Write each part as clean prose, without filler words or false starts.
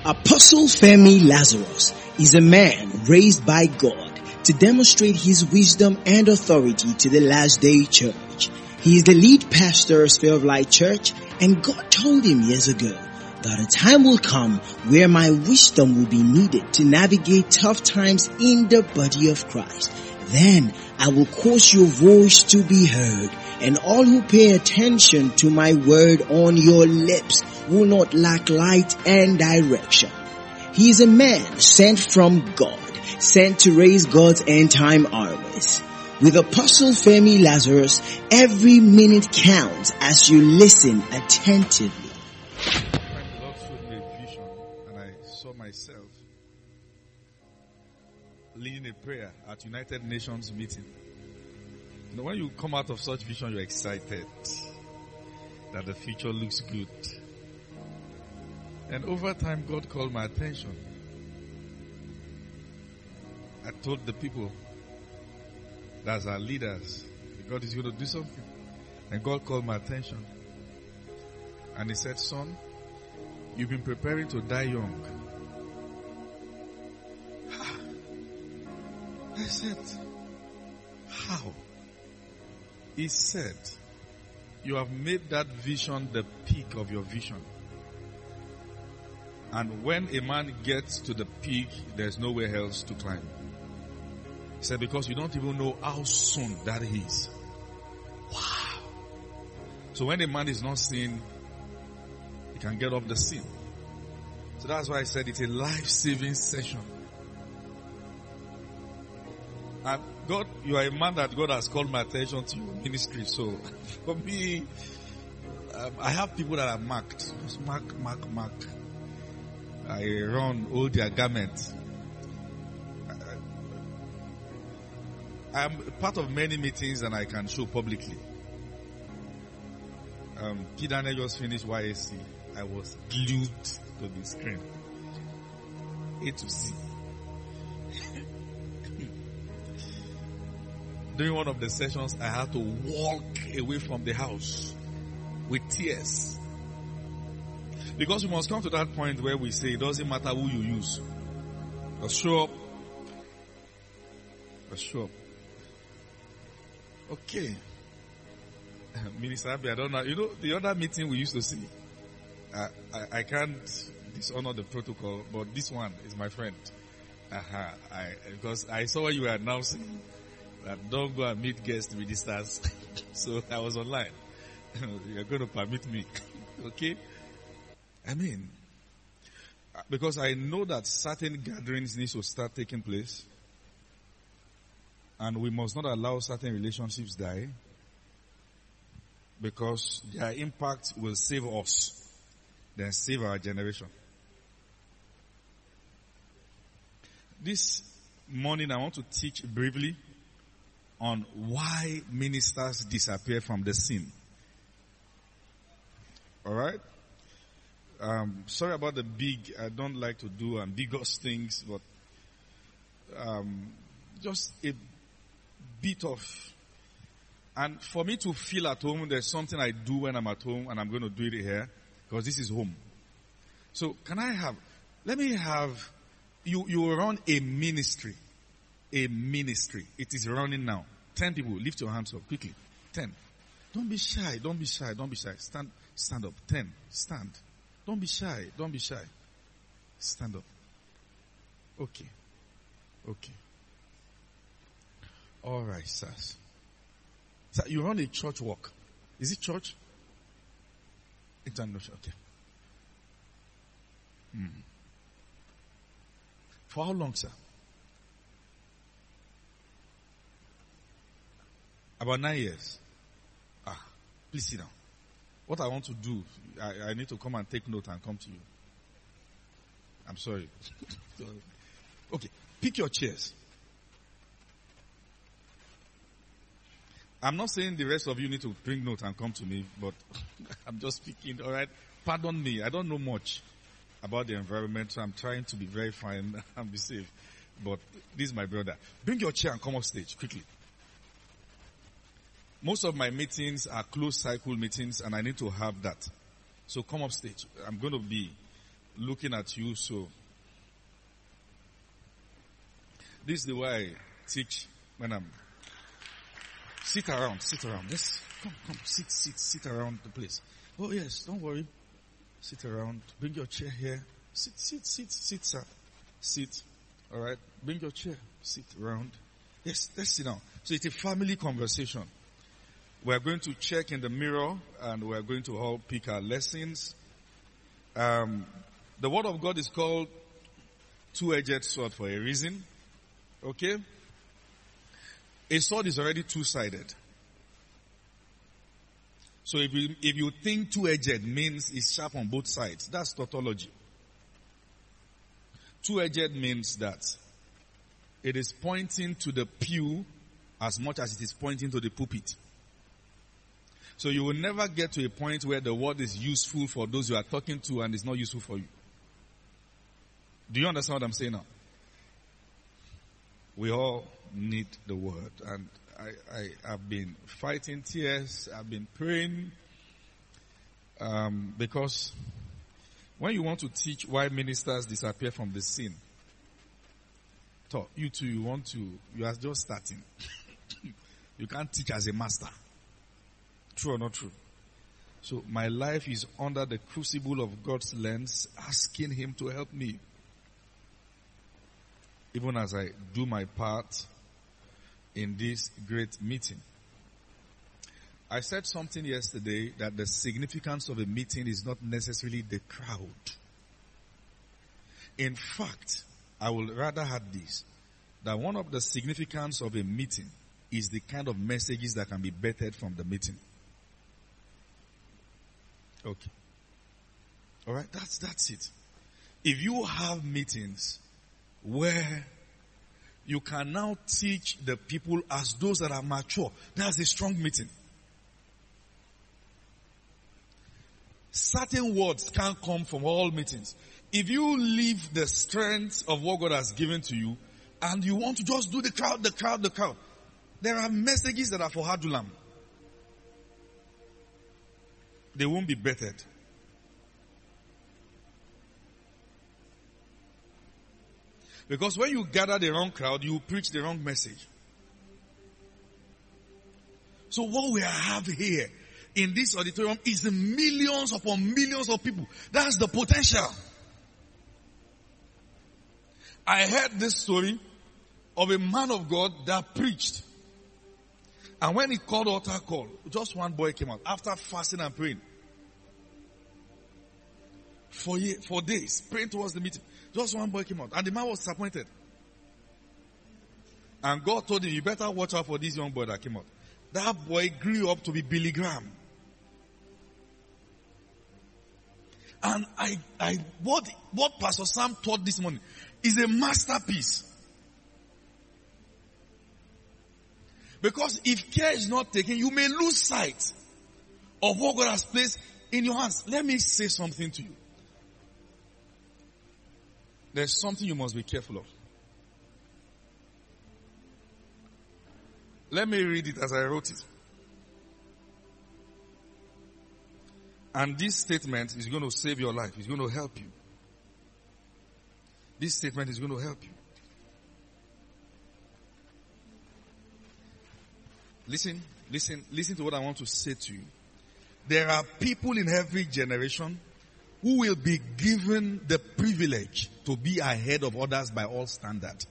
Apostle Femi Lazarus is a man raised by God to demonstrate his wisdom and authority to the last day church. He is the lead pastor of Sphere of Light Church, and God told him years ago that a time will come where my wisdom will be needed to navigate tough times in the body of Christ. Then I will cause your voice to be heard, and all who pay attention to my word on your lips will not lack light and direction. He is a man sent from God, sent to raise God's end time armies. With Apostle Femi Lazarus, every minute counts as you listen attentively. The Lord showed me a vision, and I saw myself leading a prayer at United Nations meeting. You know, when you come out of such vision, you're excited that the future looks good. And over time, God called my attention. I told the people, that's our leaders, God is going to do something. And God called my attention. And He said, son, you've been preparing to die young. I said, how? He said, you have made that vision the peak of your vision. And when a man gets to the peak, there's nowhere else to climb. He said, because you don't even know how soon that is. Wow. So when a man is not seen, he can get off the scene. So that's why I said it's a life-saving session. And God, you are a man that God has called my attention to your ministry. So for me, I have people that are marked. Just mark. I run all their garments. I am part of many meetings and I can show publicly. P. Daniel just finished YAC. I was glued to the screen. A to Z. During one of the sessions, I had to walk away from the house with tears. Because we must come to that point where we say it doesn't matter who you use. Just show up. Just show up. Okay. Minister Abby, I don't know. You know, the other meeting we used to see, I can't dishonor the protocol, but this one is my friend. Because I saw what you were announcing, that don't go and meet guest ministers. So I was online. You're going to permit me. Okay? I mean, because I know that certain gatherings need to start taking place. And we must not allow certain relationships die. Because their impact will save us. Then save our generation. This morning I want to teach briefly on why ministers disappear from the scene. Alright? Sorry about the big, I don't like to do ambiguous things, but just a bit of, and for me to feel at home, there's something I do when I'm at home, and I'm going to do it here, because this is home. So let me have, you run a ministry. A ministry. It is running now. 10 people, lift your hands up quickly. 10. Don't be shy. Stand up. 10. Stand. Don't be shy. Stand up. Okay. All right, sirs. So you run a church walk. Is it church? International. Okay. For how long, sir? About 9 years. Please sit down. What I want to do, I need to come and take note and come to you. I'm sorry. Okay, pick your chairs. I'm not saying the rest of you need to bring note and come to me, but I'm just speaking, alright? Pardon me, I don't know much about the environment, so I'm trying to be very fine and be safe. But this is my brother. Bring your chair and come off stage, quickly. Most of my meetings are closed cycle meetings and I need to have that. So come up stage. I'm going to be looking at you. So this is the way I teach when I'm sit around. Yes, come, sit around the place. Oh yes, don't worry. Sit around. Bring your chair here. Sit, sir. Sit. All right. Bring your chair. Sit around. Yes, let's sit down. So it's a family conversation. We're going to check in the mirror and we're going to all pick our lessons. The word of God is called two-edged sword for a reason. Okay? A sword is already two-sided. So if you think two-edged means it's sharp on both sides, that's tautology. Two-edged means that it is pointing to the pew as much as it is pointing to the pulpit. So you will never get to a point where the word is useful for those you are talking to and it's not useful for you. Do you understand what I'm saying now? We all need the word. And I have been fighting tears. I've been praying. Because when you want to teach why ministers disappear from the scene, you too, you are just starting. You can't teach as a master. True or not true? So my life is under the crucible of God's lens, asking Him to help me. Even as I do my part in this great meeting. I said something yesterday that the significance of a meeting is not necessarily the crowd. In fact, I would rather add this, that one of the significance of a meeting is the kind of messages that can be bettered from the meeting. Okay. Alright, that's it. If you have meetings where you can now teach the people as those that are mature, that's a strong meeting. Certain words can't come from all meetings. If you leave the strength of what God has given to you and you want to just do the crowd, there are messages that are for Hadulam. They won't be bettered. Because when you gather the wrong crowd, you preach the wrong message. So what we have here in this auditorium is the millions upon millions of people. That's the potential. I heard this story of a man of God that preached. And when he called altar call, just one boy came out after fasting and praying. For days, praying towards the meeting. Just one boy came out. And the man was disappointed. And God told him, you better watch out for this young boy that came out. That boy grew up to be Billy Graham. And what Pastor Sam taught this morning is a masterpiece. Because if care is not taken, you may lose sight of what God has placed in your hands. Let me say something to you. There's something you must be careful of. Let me read it as I wrote it. And this statement is going to save your life. It's going to help you. This statement is going to help you. Listen to what I want to say to you. There are people in every generation who will be given the privilege to be ahead of others by all standards.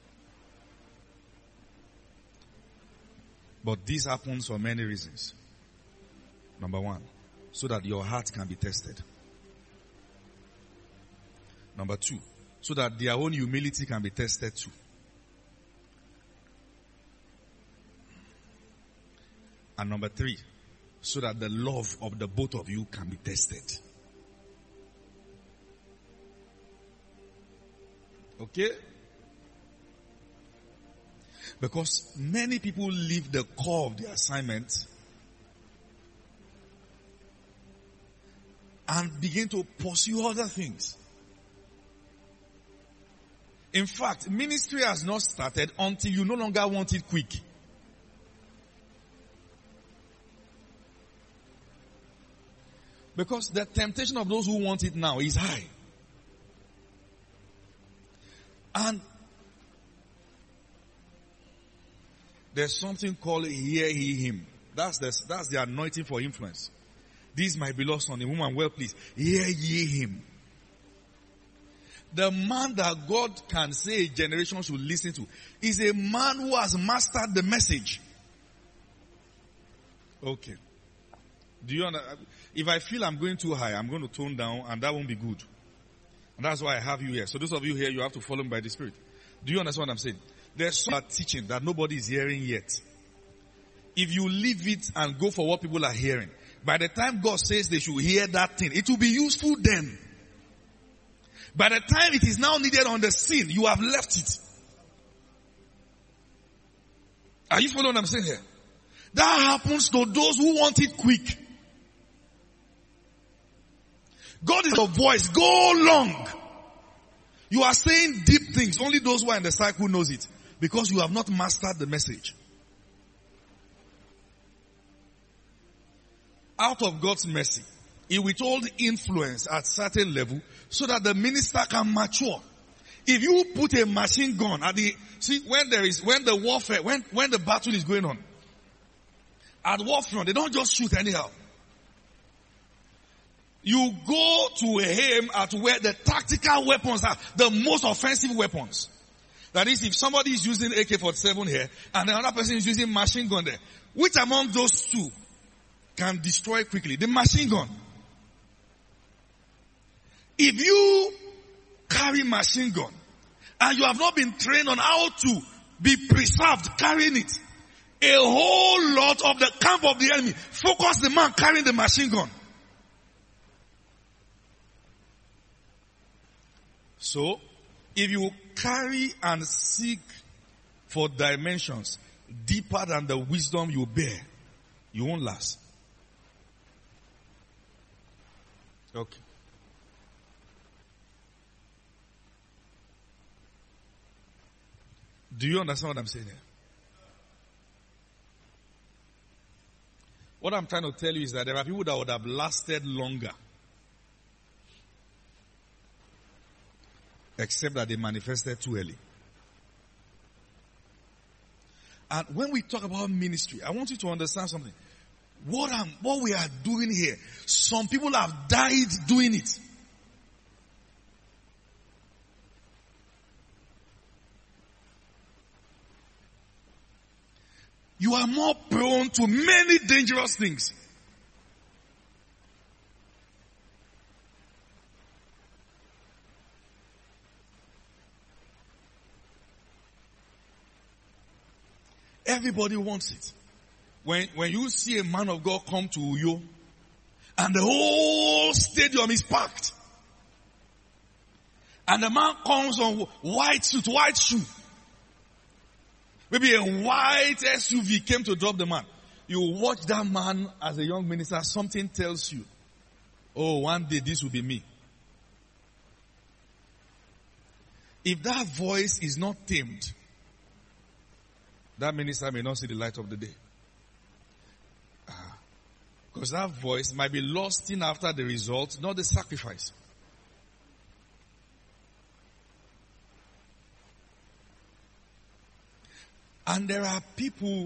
But this happens for many reasons. Number one, so that your heart can be tested. Number two, so that their own humility can be tested too. And number three, so that the love of the both of you can be tested. Okay? Because many people leave the core of the assignment and begin to pursue other things. In fact, ministry has not started until you no longer want it quick. Because the temptation of those who want it now is high. And there's something called hear ye him. That's the anointing for influence. This is my beloved son, a woman well pleased. Hear ye him. The man that God can say a generation should listen to is a man who has mastered the message. Okay. Do you understand? If I feel I'm going too high, I'm going to tone down, and that won't be good. And that's why I have you here. So those of you here, you have to follow me by the Spirit. Do you understand what I'm saying? There's some teaching that nobody is hearing yet. If you leave it and go for what people are hearing, by the time God says they should hear that thing, it will be useful then. By the time it is now needed on the scene, you have left it. Are you following what I'm saying here? That happens to those who want it quick. God is your voice. Go long. You are saying deep things. Only those who are in the cycle knows it. Because you have not mastered the message. Out of God's mercy, He withhold influence at certain level so that the minister can mature. If you put a machine gun at the, when the battle is going on, at war front, they don't just shoot anyhow. You go to aim at where the tactical weapons are, the most offensive weapons. That is, if somebody is using AK-47 here, and another person is using machine gun there, which among those two can destroy quickly? The machine gun. If you carry machine gun, and you have not been trained on how to be preserved carrying it, a whole lot of the camp of the enemy focus the man carrying the machine gun. So, if you carry and seek for dimensions deeper than the wisdom you bear, you won't last. Okay. Do you understand what I'm saying here? What I'm trying to tell you is that there are people that would have lasted longer, except that they manifested too early. And when we talk about ministry, I want you to understand something. What we are doing here, some people have died doing it. You are more prone to many dangerous things. Everybody wants it. When you see a man of God come to Uyo, and the whole stadium is packed, and the man comes on white suit, white shoe, maybe a white SUV came to drop the man. You watch that man as a young minister, something tells you, oh, one day this will be me. If that voice is not tamed, that minister may not see the light of the day. Because that voice might be lost in after the result, not the sacrifice. And there are people,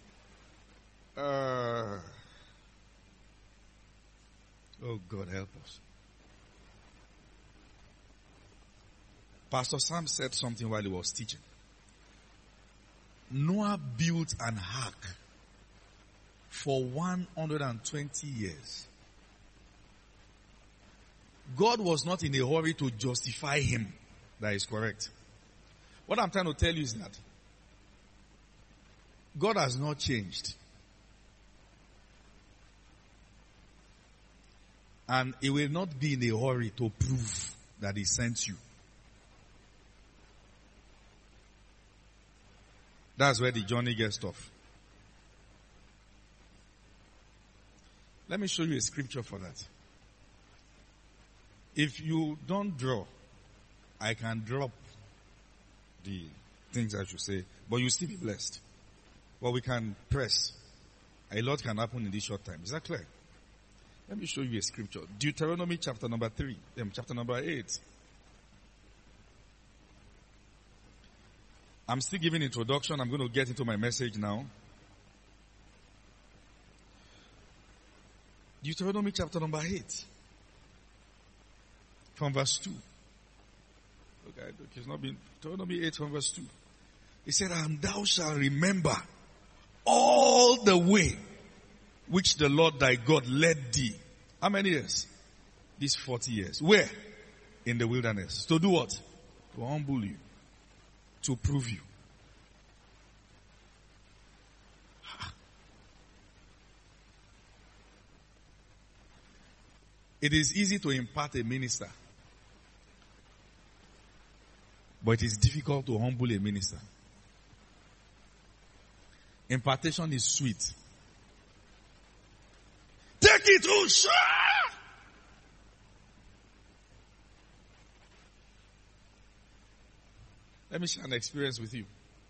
oh God help us. Pastor Sam said something while he was teaching. Noah built an ark for 120 years. God was not in a hurry to justify him. That is correct. What I'm trying to tell you is that God has not changed. And he will not be in a hurry to prove that he sent you. That's where the journey gets tough. Let me show you a scripture for that. If you don't draw, I can drop the things I should say, but you still be blessed. But we can press. A lot can happen in this short time. Is that clear? Let me show you a scripture. Deuteronomy chapter number 8. I'm still giving introduction. I'm going to get into my message now. Deuteronomy chapter number 8. From verse 2. Okay, it's not been Deuteronomy 8 from verse 2. He said, and thou shalt remember all the way which the Lord thy God led thee. How many years? These 40 years. Where? In the wilderness. To do what? To humble you. To prove you. It is easy to impart a minister. But it is difficult to humble a minister. Impartation is sweet. Take it, oh, sure. Let me share an experience with you.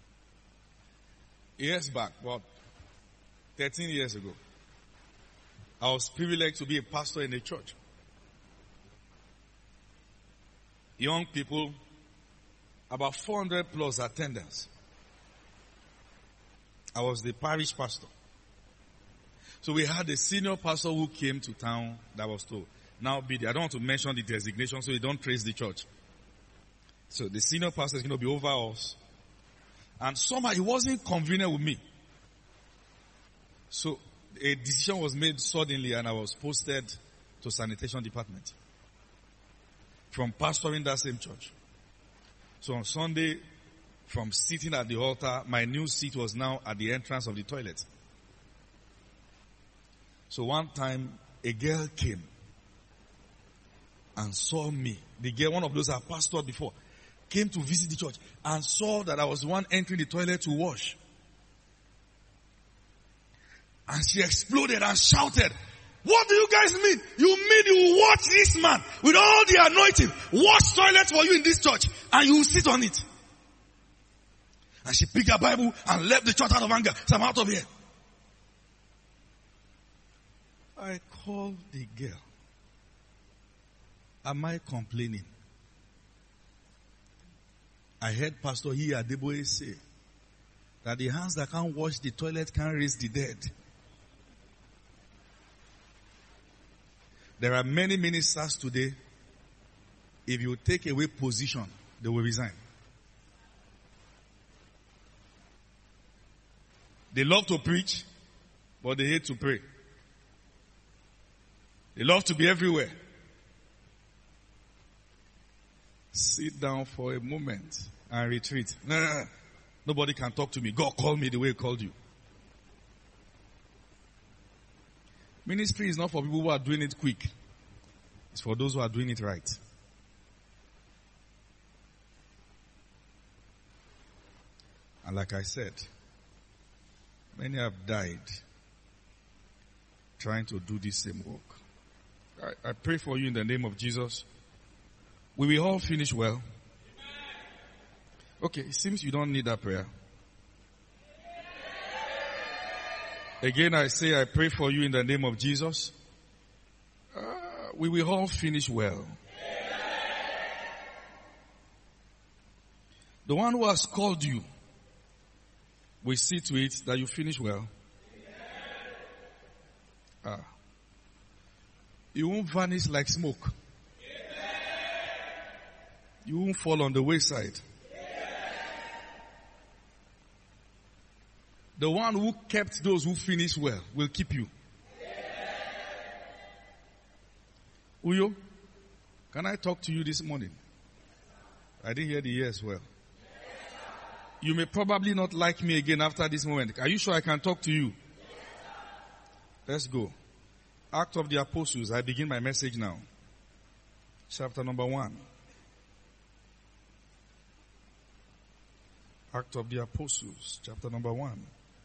Years back, about 13 years ago, I was privileged to be a pastor in a church. Young people, about 400 plus attendants. I was the parish pastor. So we had a senior pastor who came to town that was to now be there. I don't want to mention the designation so you don't praise the church. So the senior pastor is going to be over us. And somehow it wasn't convenient with me. So a decision was made suddenly and I was posted to sanitation department. From pastoring that same church. So on Sunday, from sitting at the altar, my new seat was now at the entrance of the toilet. So one time, a girl came and saw me. The girl, one of those I pastored before, came to visit the church and saw that I was the one entering the toilet to wash. And she exploded and shouted, what do you guys mean? You mean you watch this man with all the anointing wash toilets for you in this church and you will sit on it? And she picked her Bible and left the church out of anger. So I'm out of here. I called the girl. Am I complaining? I heard Pastor Adeboye say that the hands that can't wash the toilet can't raise the dead. There are many ministers today, if you take away position, they will resign. They love to preach, but they hate to pray. They love to be everywhere. Sit down for a moment and retreat. No. Nobody can talk to me. God called me the way He called you. Ministry is not for people who are doing it quick. It's for those who are doing it right. And like I said, many have died trying to do this same work. I pray for you in the name of Jesus. We will all finish well. Okay, it seems you don't need that prayer. Again, I say I pray for you in the name of Jesus. We will all finish well. The one who has called you will see to it that you finish well. You won't vanish like smoke. You won't fall on the wayside. The one who kept those who finish well will keep you. Uyo, can I talk to you this morning? I didn't hear the yes well. You may probably not like me again after this moment. Are you sure I can talk to you? Let's go. Acts of the Apostles. I begin my message now. Chapter number 1. Acts of the Apostles. Chapter number 1.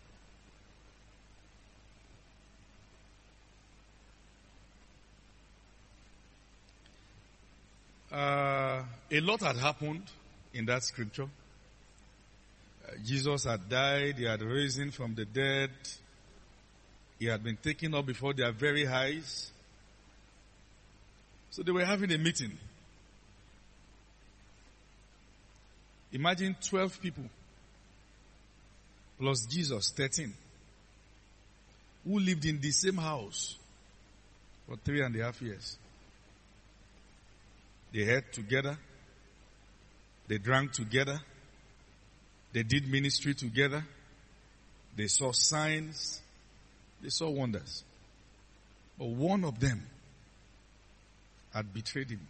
A lot had happened in that scripture. Jesus had died. He had risen from the dead. He had been taken up before their very eyes. So they were having a meeting. Imagine 12 people plus Jesus, 13, who lived in the same house for 3.5 years. They ate together. They drank together. They did ministry together. They saw signs. They saw wonders. But one of them had betrayed him.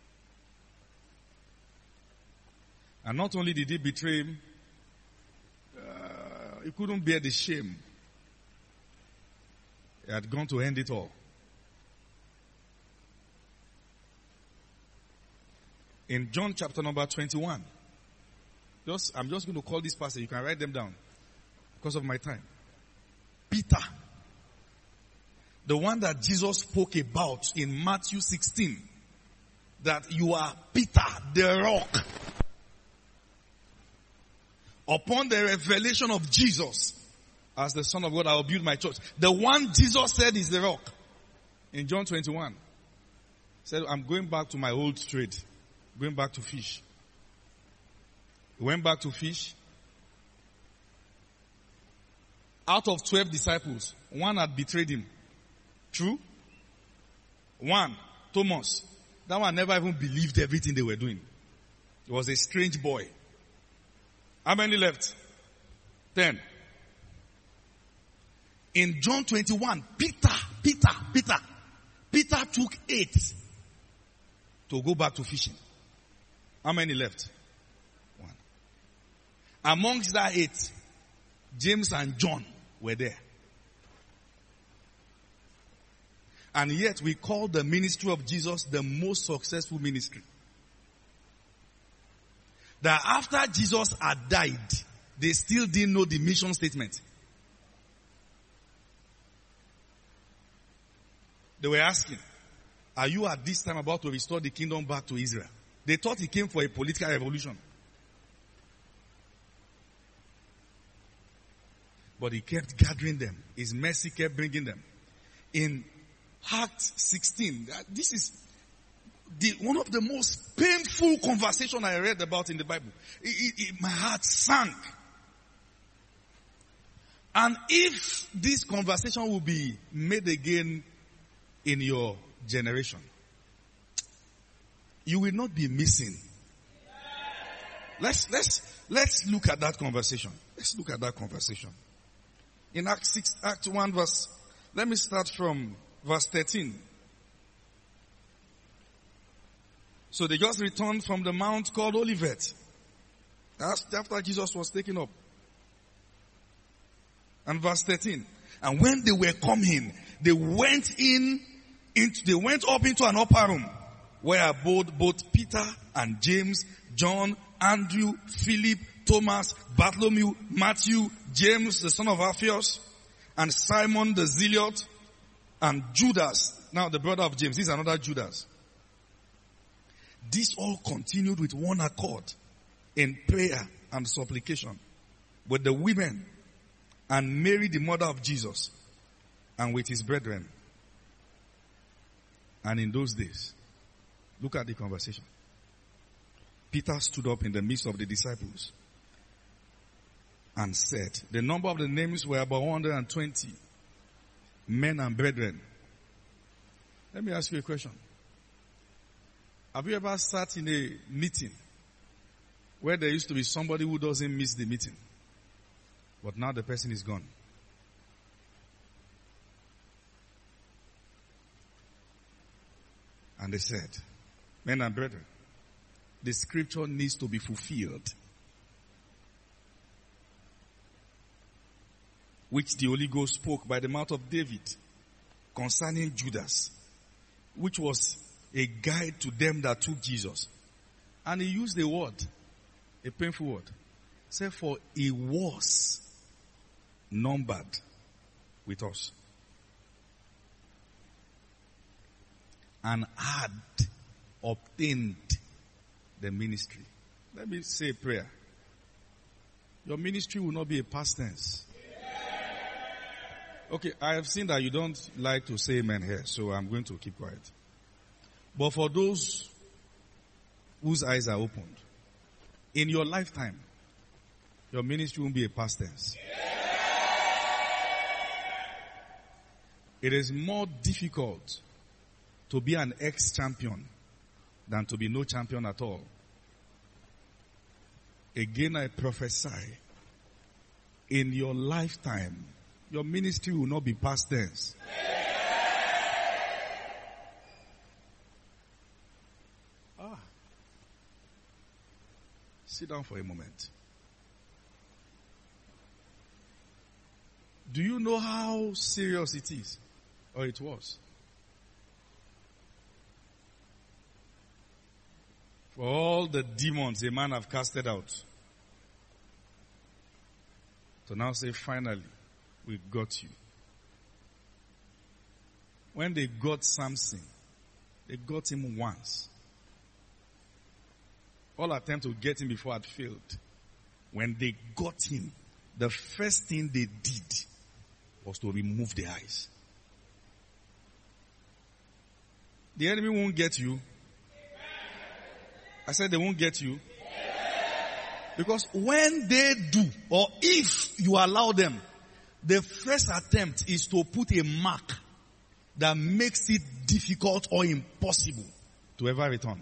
And not only did he betray him, he couldn't bear the shame. He had gone to end it all. In John chapter number 21, I'm just going to call this passage. You can write them down because of my time. Peter, the one that Jesus spoke about in Matthew 16, that you are Peter, the rock. Upon the revelation of Jesus as the Son of God, I will build my church. The one Jesus said is the rock. In John 21, said, I'm going back to my old trade. Going back to fish. He went back to fish. Out of 12 disciples, one had betrayed him. True? One, Thomas. That one never even believed everything they were doing. He was a strange boy. How many left? 10. In John 21, Peter took 8 to go back to fishing. How many left? 1. Amongst that 8, James and John were there. And yet we call the ministry of Jesus the most successful ministry. That after Jesus had died, they still didn't know the mission statement. They were asking, are you at this time about to restore the kingdom back to Israel? They thought he came for a political revolution. But he kept gathering them. His mercy kept bringing them. In Acts 16, this is one of the most painful conversations I read about in the Bible. My heart sank. And if this conversation will be made again in your generation, you will not be missing. Let's look at that conversation. Let's look at that conversation. In Act 1 verse, let me start from verse 13. So they just returned from the mount called Olivet. After Jesus was taken up. And verse 13. And when they were coming, they went up into an upper room where abode both Peter and James, John, Andrew, Philip, Thomas, Bartholomew, Matthew, James, the son of Alphaeus, and Simon the Zealot, and Judas, now the brother of James. This is another Judas. This all continued with one accord in prayer and supplication with the women and Mary, the mother of Jesus, and with his brethren. And in those days, look at the conversation. Peter stood up in the midst of the disciples and said, the number of the names were about 120 men and brethren. Let me ask you a question. Have you ever sat in a meeting where there used to be somebody who doesn't miss the meeting, but now the person is gone? And they said, men and brethren, the scripture needs to be fulfilled, which the Holy Ghost spoke by the mouth of David concerning Judas, which was a guide to them that took Jesus. And he used a word, a painful word. He said, for he was numbered with us and had obtained the ministry. Let me say a prayer. Your ministry will not be a past tense. Okay, I have seen that you don't like to say amen here, so I'm going to keep quiet. But for those whose eyes are opened, in your lifetime, your ministry won't be a past tense. It is more difficult to be an ex-champion than to be no champion at all. Again, I prophesy, in your lifetime, your ministry will not be past tense. Sit down for a moment. Do you know how serious it is? Or it was? For all the demons a man have casted out, to now say, finally, we got you. When they got Samson, they got him once. All attempt to get him before had failed. When they got him, the first thing they did was to remove the eyes. The enemy won't get you. I said they won't get you. Because when they do, or if you allow them, the first attempt is to put a mark that makes it difficult or impossible to ever return.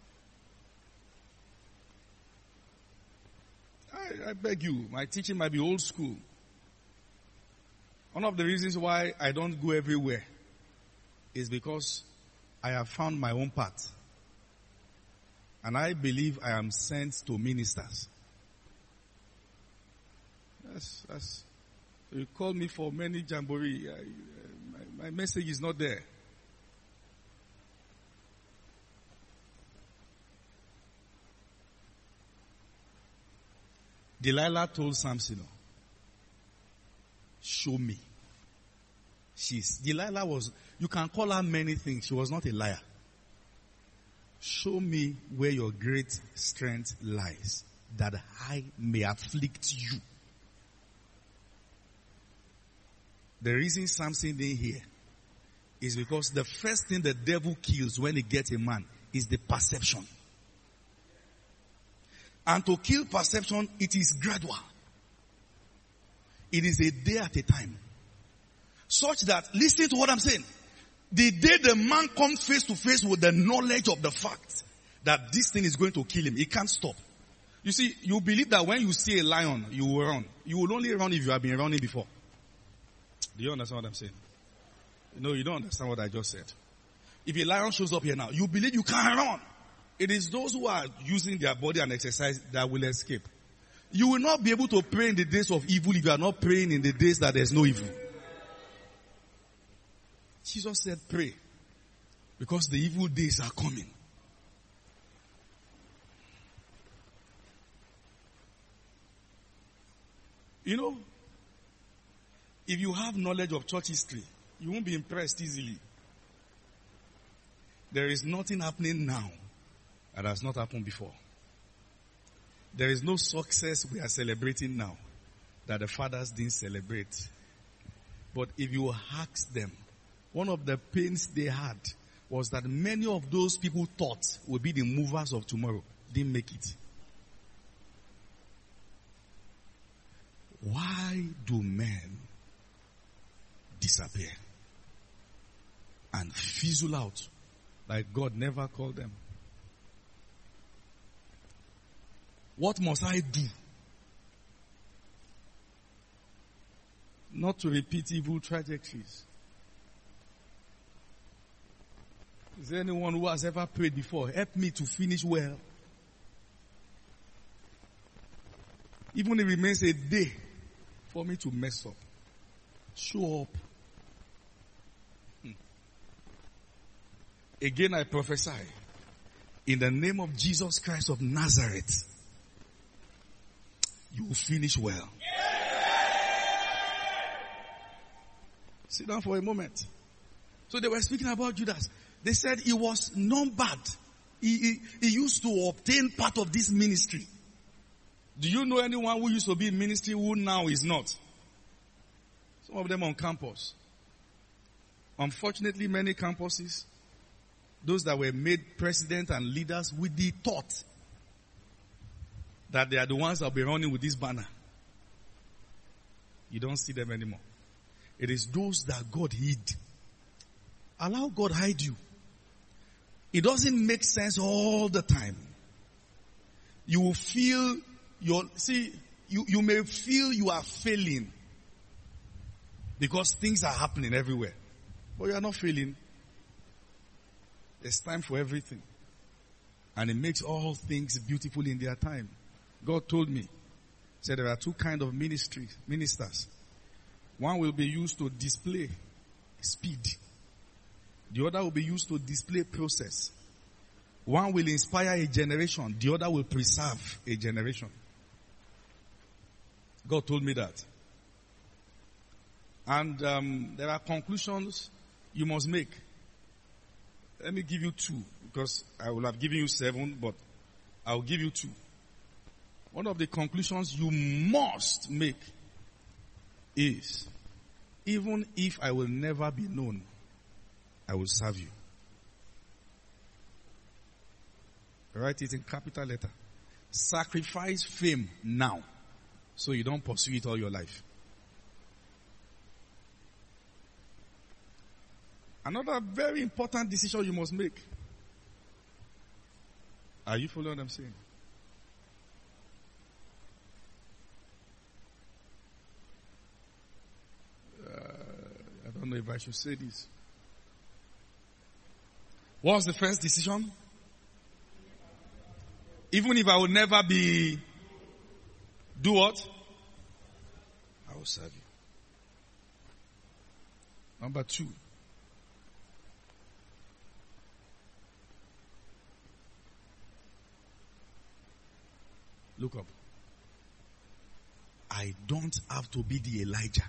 I beg you, my teaching might be old school. One of the reasons why I don't go everywhere is because I have found my own path. And I believe I am sent to ministers. That's you call me for many jamboree. My message is not there. Delilah told Samson, show me. Delilah was, you can call her many things. She was not a liar. Show me where your great strength lies, that I may afflict you. The reason Samson didn't hear is because the first thing the devil kills when he gets a man is the perception. And to kill perception, it is gradual. It is a day at a time. Such that, listen to what I'm saying. The day the man comes face to face with the knowledge of the fact that this thing is going to kill him, he can't stop. You see, you believe that when you see a lion, you will run. You will only run if you have been running before. Do you understand what I'm saying? No, you don't understand what I just said. If a lion shows up here now, you believe you can't run. It is those who are using their body and exercise that will escape. You will not be able to pray in the days of evil if you are not praying in the days that there's no evil. Jesus said pray, because the evil days are coming. You know, if you have knowledge of church history, you won't be impressed easily. There is nothing happening now that has not happened before. There is no success we are celebrating now that the fathers didn't celebrate. But if you ask them, one of the pains they had was that many of those people thought would be the movers of tomorrow didn't make it. Why do men disappear and fizzle out like God never called them? What must I do not to repeat evil trajectories? Is there anyone who has ever prayed before? Help me to finish well. Even if it remains a day for me to mess up. Show up. Again, I prophesy in the name of Jesus Christ of Nazareth, you will finish well. Sit down for a moment. So they were speaking about Judas. They said he was numbered. He used to obtain part of this ministry. Do you know anyone who used to be in ministry who now is not? Some of them on campus. Unfortunately, many campuses, those that were made president and leaders with the thought that they are the ones that will be running with this banner. You don't see them anymore. It is those that God hid. Allow God hide you. It doesn't make sense all the time. You will feel you may feel you are failing because things are happening everywhere. But you are not failing. There's time for everything. And it makes all things beautiful in their time. God told me, said there are two kinds of ministers. One will be used to display speed. The other will be used to display process. One will inspire a generation. The other will preserve a generation. God told me that. And there are conclusions you must make. Let me give you two, because I will have given you 7, but I will give you 2. One of the conclusions you must make is, even if I will never be known, I will serve you. Write it in capital letter. Sacrifice fame now, so you don't pursue it all your life. Another very important decision you must make. Are you following what I'm saying? I don't know if I should say this. What's the first decision? Even if I will never be, do what? I will serve you. Number 2. Look up. I don't have to be the Elijah.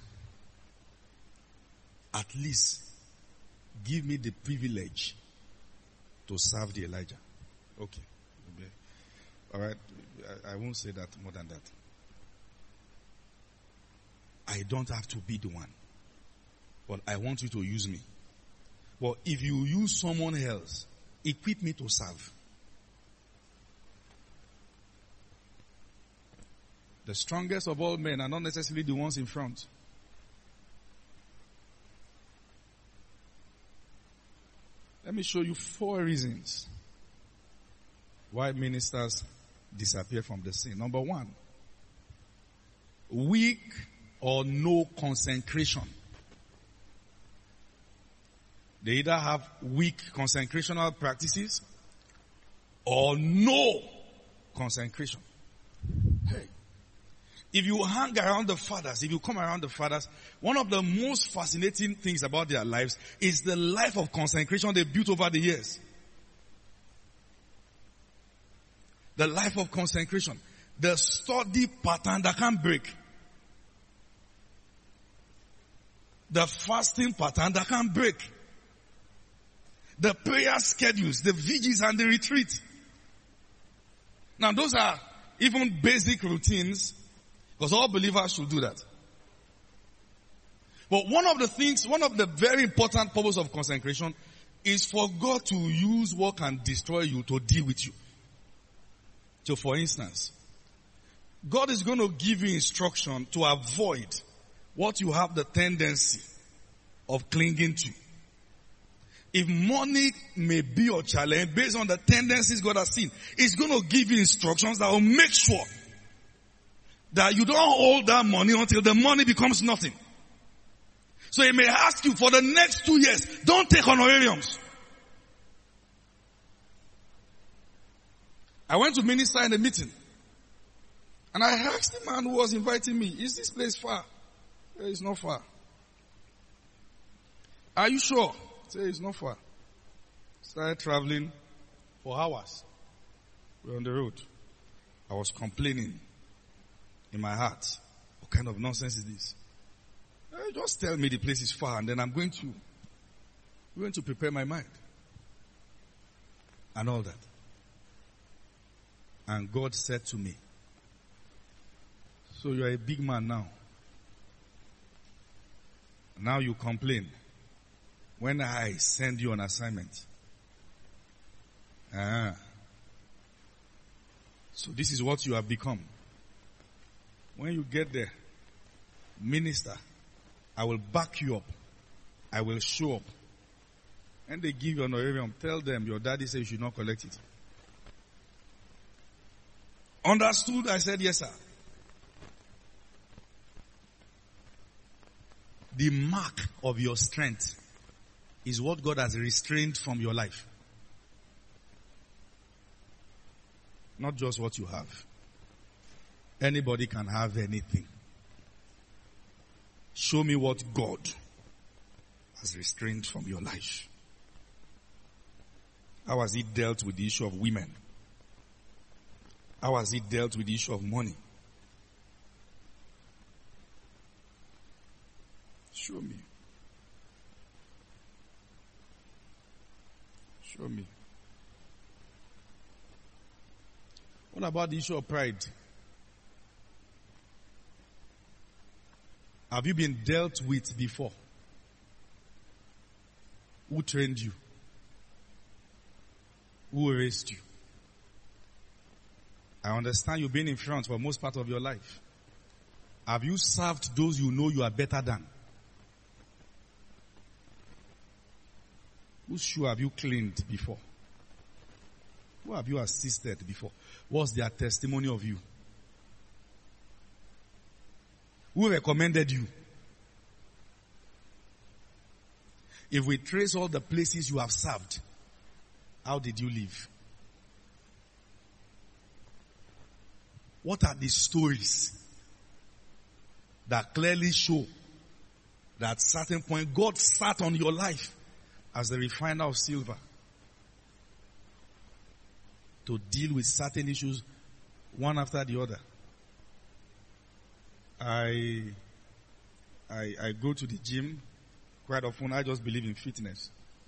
At least give me the privilege to serve the Elijah. Okay. All right. I won't say that more than that. I don't have to be the one. But I want you to use me. Well, if you use someone else, equip me to serve. The strongest of all men are not necessarily the ones in front. Let me show you 4 reasons why ministers disappear from the scene. Number 1, weak or no consecration. They either have weak consecrational practices or no consecration. Hey. If you hang around the fathers, if you come around the fathers, one of the most fascinating things about their lives is the life of consecration they built over the years. The life of consecration. The study pattern that can't break. The fasting pattern that can't break. The prayer schedules, the vigils and the retreat. Now those are even basic routines, because all believers should do that. But one of the very important purpose of consecration is for God to use what can destroy you to deal with you. So for instance, God is going to give you instruction to avoid what you have the tendency of clinging to. If money may be your challenge based on the tendencies God has seen, it's going to give you instructions that will make sure that you don't hold that money until the money becomes nothing. So he may ask you for the next 2 years, don't take honorariums. I went to minister in a meeting. And I asked the man who was inviting me, is this place far? It's not far. Are you sure? Say it's not far. Started traveling for hours. We're on the road. I was complaining in my heart. What kind of nonsense is this? Just tell me the place is far and then I'm going to prepare my mind. And all that. And God said to me, so you are a big man now. Now you complain when I send you an assignment. So this is what you have become. When you get there, minister. I will back you up. I will show up. And they give you honorarium. Tell them your daddy says you should not collect it. Understood? I said, yes, sir. The mark of your strength is what God has restrained from your life. Not just what you have. Anybody can have anything. Show me what God has restrained from your life. How has He dealt with the issue of women? How has He dealt with the issue of money? Show me. Show me. What about the issue of pride? Have you been dealt with before? Who trained you? Who raised you? I understand you've been in front for most part of your life. Have you served those you know you are better than? Whose shoe have you cleaned before? Who have you assisted before? What's their testimony of you? Who recommended you? If we trace all the places you have served, how did you live? What are the stories that clearly show that at certain point God sat on your life as the refiner of silver to deal with certain issues one after the other? I go to the gym quite often. I just believe in fitness.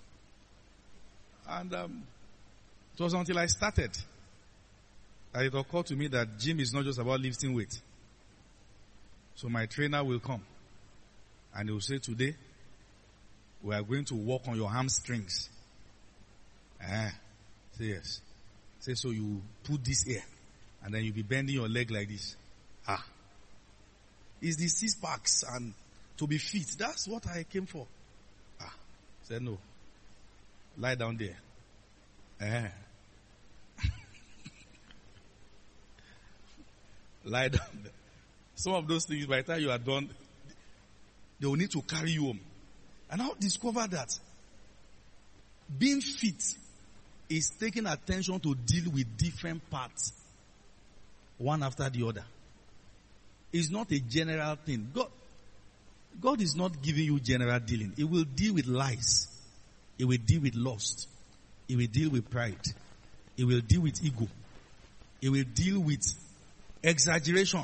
And it was until I started that it occurred to me that gym is not just about lifting weight. So my trainer will come and he will say, today we are going to work on your hamstrings. Say yes. Say, so you put this here and then you'll be bending your leg like this. It's the 6 packs and to be fit. That's what I came for. Said no. Lie down there. Lie down there. Some of those things, by the time you are done, they will need to carry you home. And I'll discover that being fit is taking attention to deal with different parts, one after the other. It's not a general thing. God is not giving you general dealing. It will deal with lies. It will deal with lust. It will deal with pride. It will deal with ego. It will deal with exaggeration.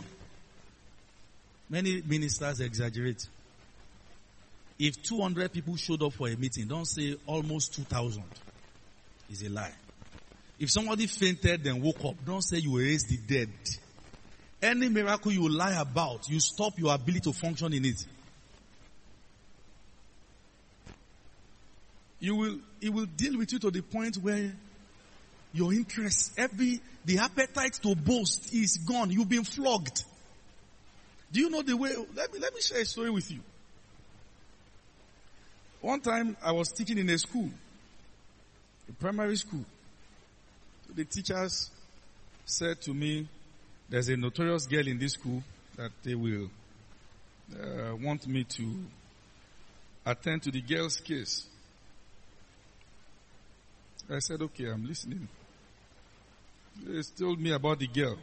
Many ministers exaggerate. If 200 people showed up for a meeting, don't say almost 2,000. It's a lie. If somebody fainted and woke up, don't say you raised the dead. Any miracle you lie about, you stop your ability to function in it. It will deal with you to the point where your interest, the appetite to boast is gone. You've been flogged. Do you know the way? Let me share a story with you. One time I was teaching in a school, a primary school. The teachers said to me, there's a notorious girl in this school that they will want me to attend to the girl's case. I said, okay, I'm listening. They told me about the girl.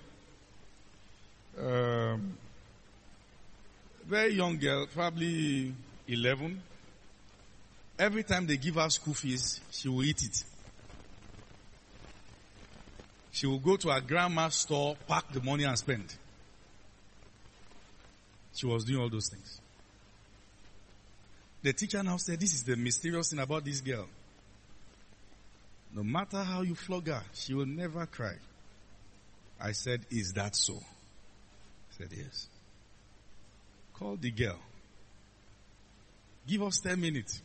Very young girl, probably 11. Every time they give her school fees, she will eat it. She will go to her grandma's store, pack the money and spend. She was doing all those things. The teacher now said, this is the mysterious thing about this girl. No matter how you flog her, she will never cry. I said, is that so? He said, yes. Call the girl. Give us 10 minutes.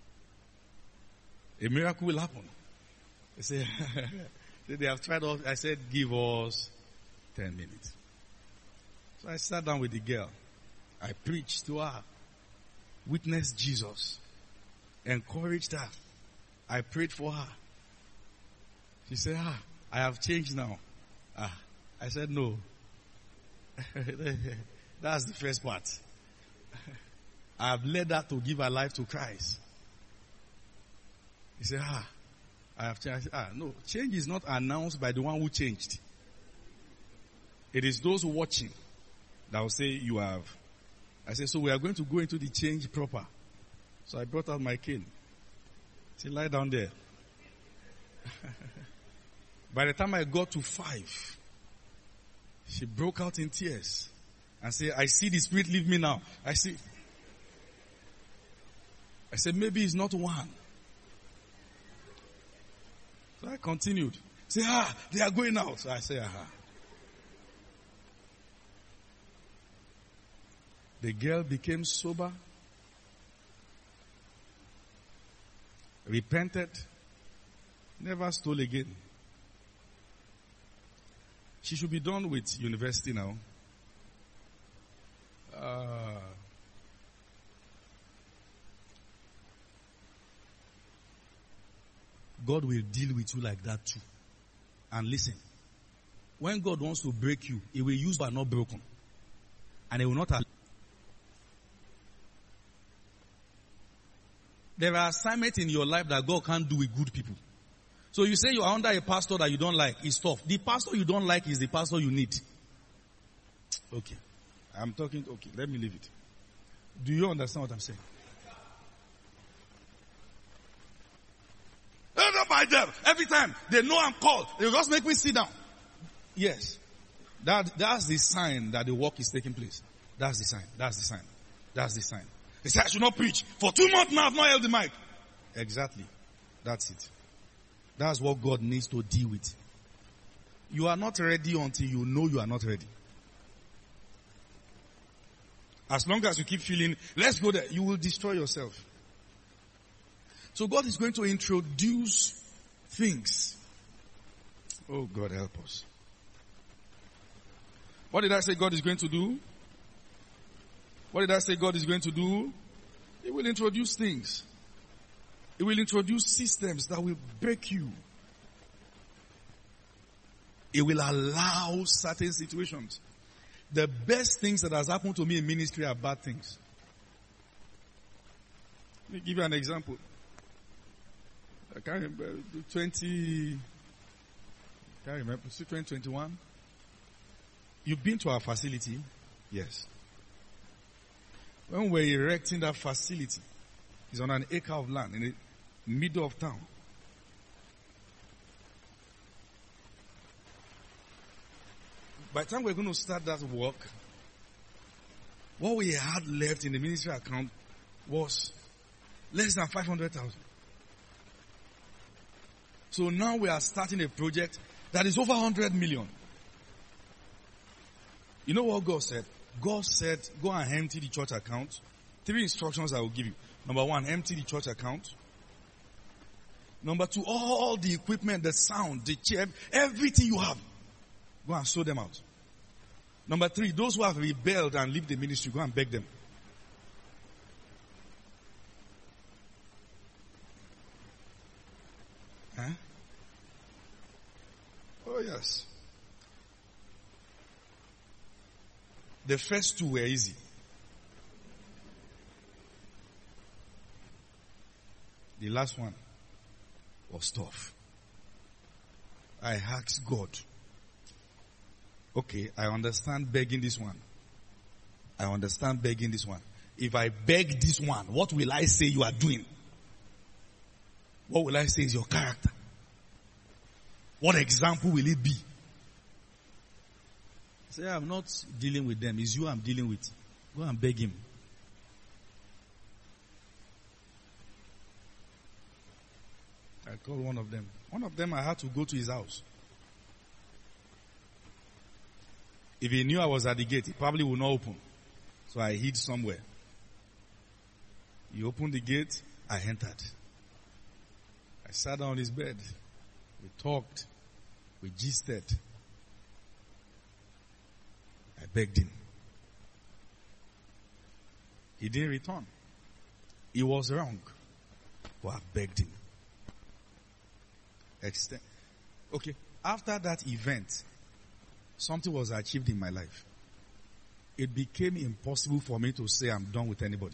A miracle will happen. They say, they have tried all. I said, give us 10 minutes. So I sat down with the girl. I preached to her, witnessed Jesus, encouraged her. I prayed for her. She said, I have changed now. I said, no. That's the first part. I have led her to give her life to Christ. He said, I have changed. No, change is not announced by the one who changed. It is those watching that will say you have. I said, so we are going to go into the change proper. So I brought out my cane. She lie down there. By the time I got to 5, she broke out in tears and said, I see the Spirit leave me now. I said, maybe it's not one. So I continued. Say, they are going out. So I say, The girl became sober, repented, never stole again. She should be done with university now. God will deal with you like that too. And listen, when God wants to break you, He will use but not broken. And He will not allow. There are assignments in your life that God can't do with good people. So you say you are under a pastor that you don't like. It's tough. The pastor you don't like is the pastor you need. Okay. Okay, let me leave it. Do you understand what I'm saying? Not by them. Every time they know I'm called, they just make me sit down. Yes. That's the sign that the work is taking place. That's the sign. They say I should not preach. For 2 months now I've not held the mic. Exactly. That's it. That's what God needs to deal with. You are not ready until you know you are not ready. As long as you keep feeling, let's go there, you will destroy yourself. So God is going to introduce things. Oh, God help us. What did I say God is going to do? What did I say God is going to do? He will introduce things. He will introduce systems that will break you. He will allow certain situations. The best things that has happened to me in ministry are bad things. Let me give you an example. I can't remember, 2021. You've been to our facility? Yes. When we're erecting that facility, it's on an acre of land in the middle of town. By the time we're going to start that work, what we had left in the ministry account was less than 500,000. So now we are starting a project that is over 100 million. You know what God said? God said, go and empty the church account. 3 instructions I will give you. Number 1, empty the church account. Number 2, all the equipment, the sound, the chair, everything you have, go and sow them out. Number 3, those who have rebelled and leave the ministry, go and beg them. Huh? Oh yes. The first 2 were easy. The last one was tough. I asked God, okay, I understand begging this one. If I beg this one, what will I say you are doing? What will I say is your character? What example will it be? Say, I'm not dealing with them. It's you I'm dealing with. Go and beg him. I called one of them. One of them I had to go to his house. If he knew I was at the gate, he probably would not open. So I hid somewhere. He opened the gate, I entered. I sat down on his bed. We talked. We gisted. I begged him. He didn't return. He was wrong. But I begged him. Okay, after that event, something was achieved in my life. It became impossible for me to say I'm done with anybody.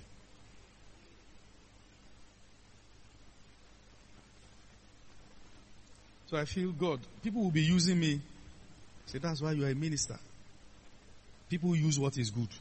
So I feel God, people will be using me. Say, that's why you are a minister. People use what is good.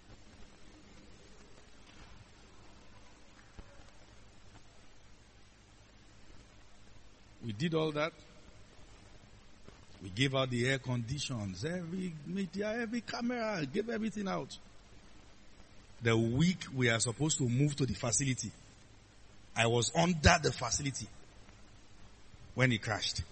We did all that. We gave out the air conditions, every media, every camera, gave everything out. The week we are supposed to move to the facility, I was under the facility when it crashed.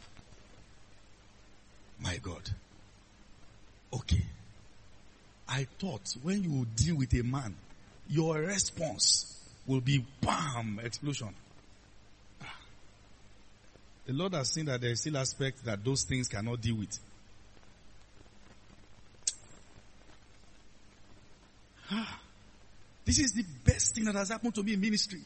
My God. Okay. I thought when you deal with a man, your response will be bam, explosion. The Lord has seen that there is still aspects that those things cannot deal with. This is the best thing that has happened to me in ministry.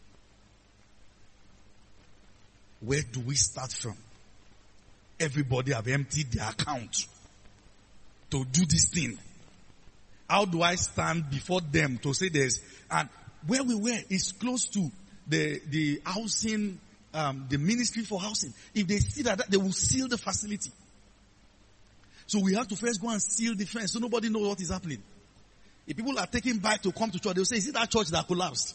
Where do we start from? Everybody have emptied their account to do this thing. How do I stand before them to say this? And where we were is close to the housing, the ministry for housing. If they see that, they will seal the facility. So we have to first go and seal the fence so nobody knows what is happening. If people are taking bike to come to church, they'll say, is it that church that collapsed?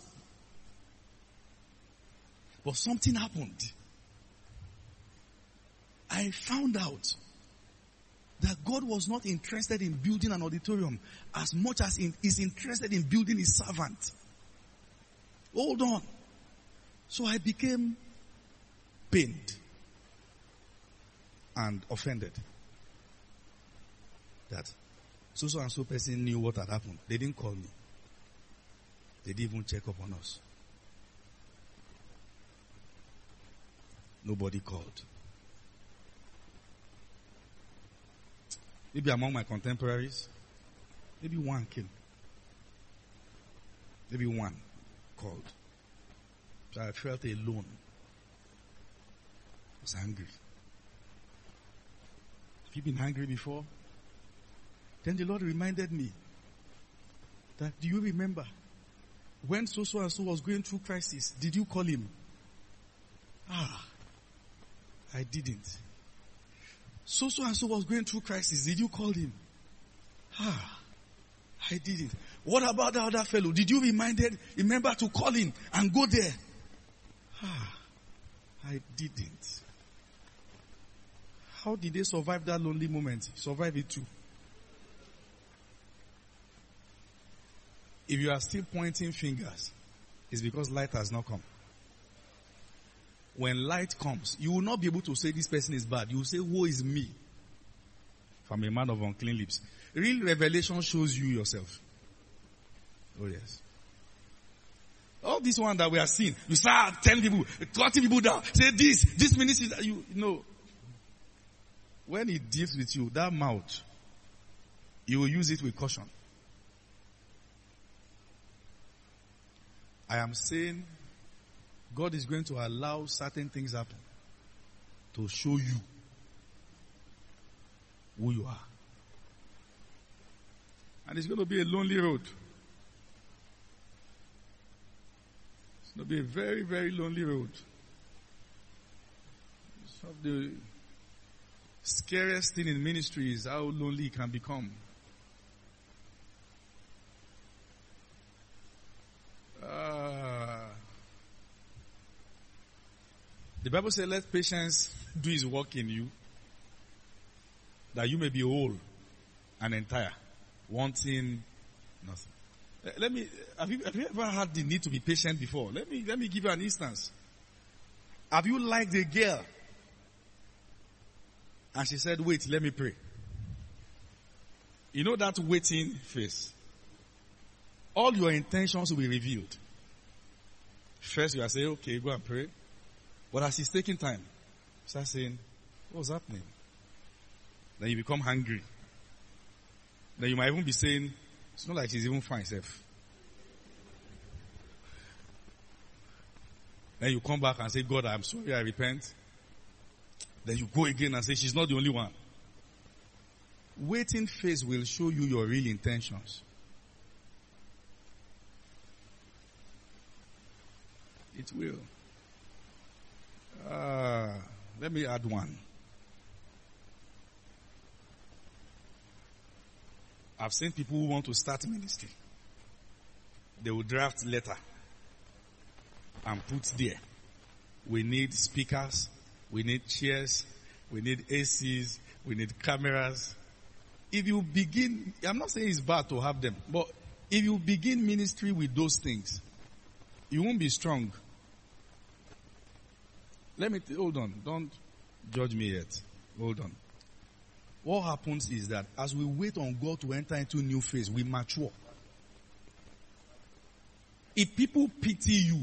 But something happened. I found out that God was not interested in building an auditorium as much as he's interested in building his servant. Hold on. So I became pained and offended that so and so person knew what had happened. They didn't call me. They didn't even check up on us. Nobody called. Maybe among my contemporaries, maybe one came. Maybe one called. So I felt alone. I was angry. Have you been angry before? Then the Lord reminded me that, do you remember when so and so was going through crisis, did you call him? I didn't. So and so was going through crisis, did you call him? I didn't. What about the other fellow? Did you remember to call him and go there? I didn't. How did they survive that lonely moment? Survive it too. If you are still pointing fingers, it's because light has not come. When light comes, you will not be able to say this person is bad. You will say, woe is me. From a man of unclean lips. Real revelation shows you yourself. Oh yes. All this one that we are seeing, you start telling people, cutting people down, say this ministry, you know. When it deals with you, that mouth, you will use it with caution. I am saying God is going to allow certain things happen to show you who you are. And it's going to be a lonely road. It's going to be a very, very lonely road. Some of the scariest thing in ministry is how lonely it can become. The Bible says, let patience do his work in you, that you may be whole and entire, wanting nothing. Have you ever had the need to be patient before? Let me give you an instance. Have you liked a girl? And she said, wait, let me pray. You know that waiting face? All your intentions will be revealed. First you are saying, okay, go and pray. But as he's taking time, start saying, what's happening? Then you become hungry. Then you might even be saying, it's not like she's even fine, self. Then you come back and say, God, I'm sorry, I repent. Then you go again and say, she's not the only one. Waiting phase will show you your real intentions. It will. Let me add one. I've seen people who want to start ministry. They will draft letter and put there. We need speakers. We need chairs. We need ACs. We need cameras. If you begin, I'm not saying it's bad to have them, but if you begin ministry with those things, you won't be strong. Hold on. Don't judge me yet. Hold on. What happens is that as we wait on God to enter into a new phase, we mature. If people pity you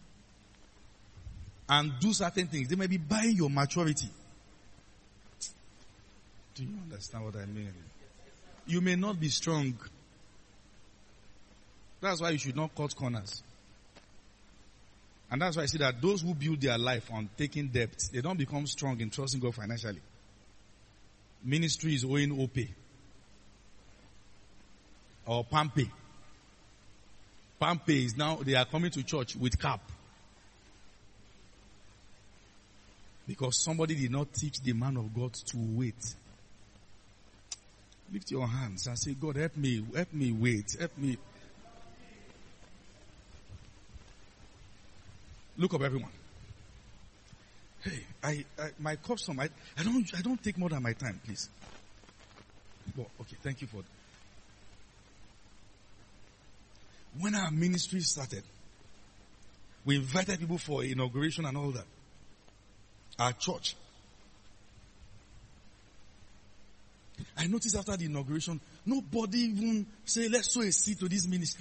and do certain things, they may be buying your maturity. Do you understand what I mean? You may not be strong. That's why you should not cut corners. And that's why I see that those who build their life on taking debt, they don't become strong in trusting God financially. Ministry is owing OPE or PAMPE. PAMPE is now, they are coming to church with cap. Because somebody did not teach the man of God to wait. Lift your hands and say, God, help me wait, help me. Look up, everyone. Hey, my custom, I don't take more than my time, please. Well, okay, thank you for that. When our ministry started, we invited people for inauguration and all that. Our church. I noticed after the inauguration, nobody even say, let's sow a seed to this ministry.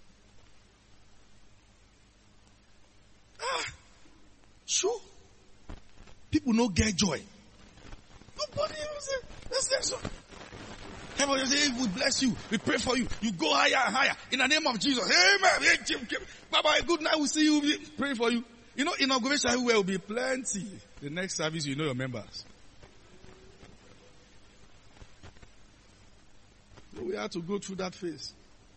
Sure. People don't get joy. Nobody even say, let's so. Everybody say, we bless you. We pray for you. You go higher and higher. In the name of Jesus. Amen. Bye-bye. Good night. We'll see you. Pray for you. You know, inauguration everywhere will be plenty. The next service, you know your members. So we have to go through that phase.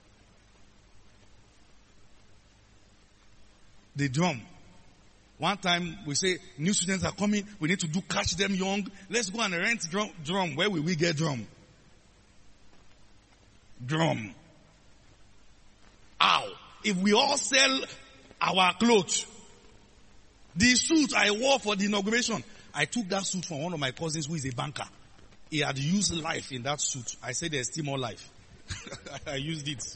The drum. One time we say, new students are coming. We need to catch them young. Let's go and rent drum. Where will we get drum? Drum. Ow. If we all sell our clothes, the suit I wore for the inauguration, I took that suit from one of my cousins who is a banker. He had used life in that suit. I said there's still more life. I used it.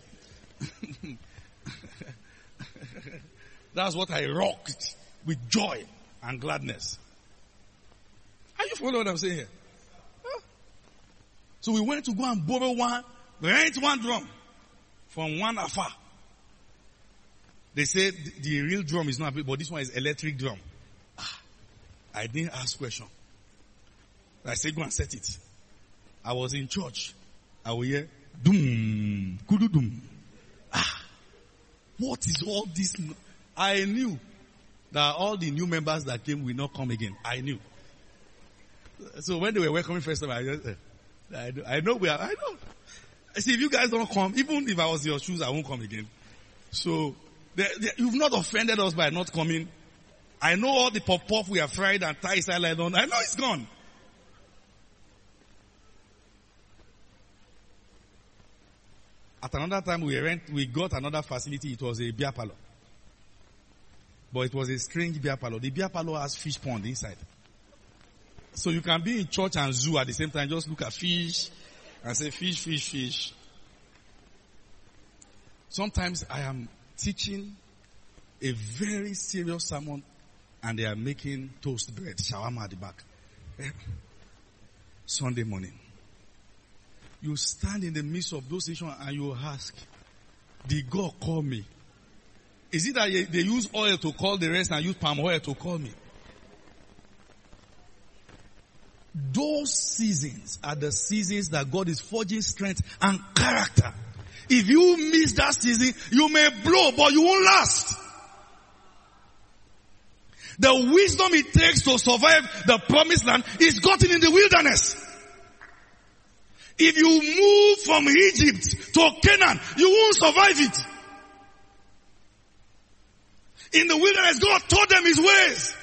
That's what I rocked with joy and gladness. Are you following what I'm saying here? Huh? So we went to go and borrow rent one drum from one afar. They said the real drum is not, but this one is electric drum. I didn't ask question. I said, go and set it. I was in church. I will hear, doom, kudu-doom. What is all this? I knew that all the new members that came will not come again. I knew. So when they were welcoming first time, I know. I see, if you guys don't come, even if I was your shoes, I won't come again. So, you've not offended us by not coming. I know all the pop-off we have fried and Thai salad on. I know it's gone. At another time we got another facility. It was a beer parlor. But it was a strange beer parlor. The beer parlor has fish pond inside. So you can be in church and zoo at the same time. Just look at fish and say fish, fish, fish. Sometimes I am teaching a very serious sermon and they are making toast bread, shawarma at the back. Sunday morning. You stand in the midst of those situations and you ask, did God call me? Is it that they use oil to call the rest and use palm oil to call me? Those seasons are the seasons that God is forging strength and character. If you miss that season, you may blow, but you won't last. The wisdom it takes to survive the promised land is gotten in the wilderness. If you move from Egypt to Canaan, you won't survive it. In the wilderness, God taught them His ways.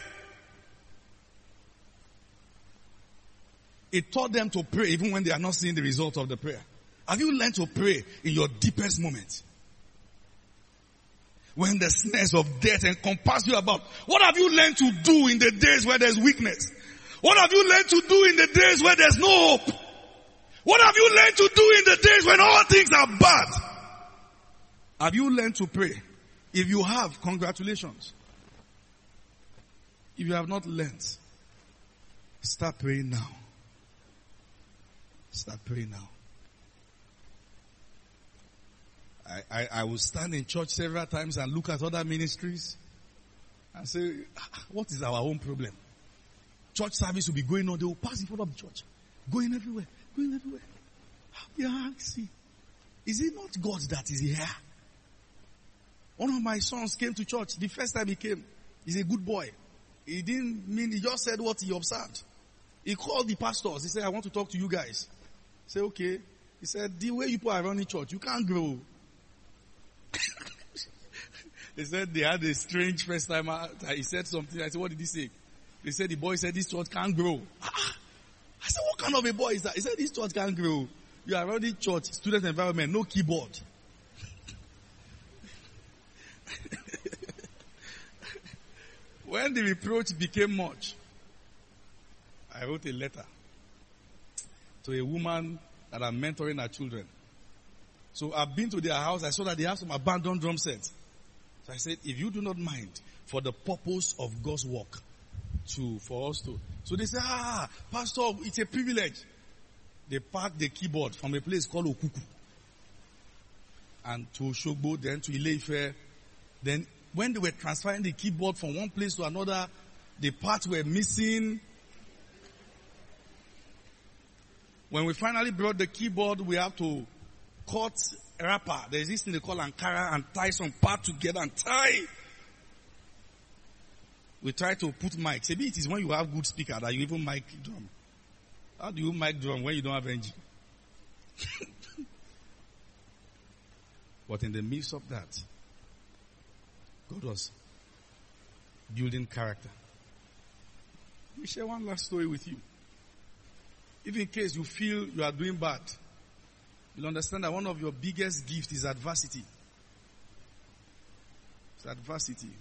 He taught them to pray even when they are not seeing the result of the prayer. Have you learned to pray in your deepest moments? When the snares of death encompass you about, what have you learned to do in the days where there's weakness? What have you learned to do in the days where there's no hope? What have you learned to do in the days when all things are bad? Have you learned to pray? If you have, congratulations. If you have not learned, start praying now. Start praying now. I will stand in church several times and look at other ministries and say, what is our own problem? Church service will be going on. They will pass in front of the church. Going everywhere. Going everywhere. Yeah, see. Is it not God that is here? One of my sons came to church. The first time he came, he's a good boy. He didn't mean, he just said what he observed. He called the pastors. He said, I want to talk to you guys. I said, okay. He said, the way you people are running church, you can't grow. They said they had a strange first time. He said something. I said, what did he say? They said the boy said this church can't grow. I said, what kind of a boy is that? He said this church can't grow. You are running church, student environment, no keyboard. When the reproach became much, I wrote a letter to a woman that I'm mentoring her children. So I've been to their house. I saw that they have some abandoned drum sets. So I said, if you do not mind, for the purpose of God's work, for us to. So they say, Pastor, it's a privilege. They packed the keyboard from a place called Okuku. And to Shogbo, then to Ile-Ife. Then when they were transferring the keyboard from one place to another, the parts were missing. When we finally brought the keyboard, we have to cut wrapper. There's this thing they call Ankara and tie some part together and tie. We try to put mics. Maybe it is when you have good speaker that you even mic drum. How do you mic drum when you don't have engine? But in the midst of that, God was building character. Let me share one last story with you. If in case you feel you are doing bad, you'll understand that one of your biggest gifts is adversity. It's adversity.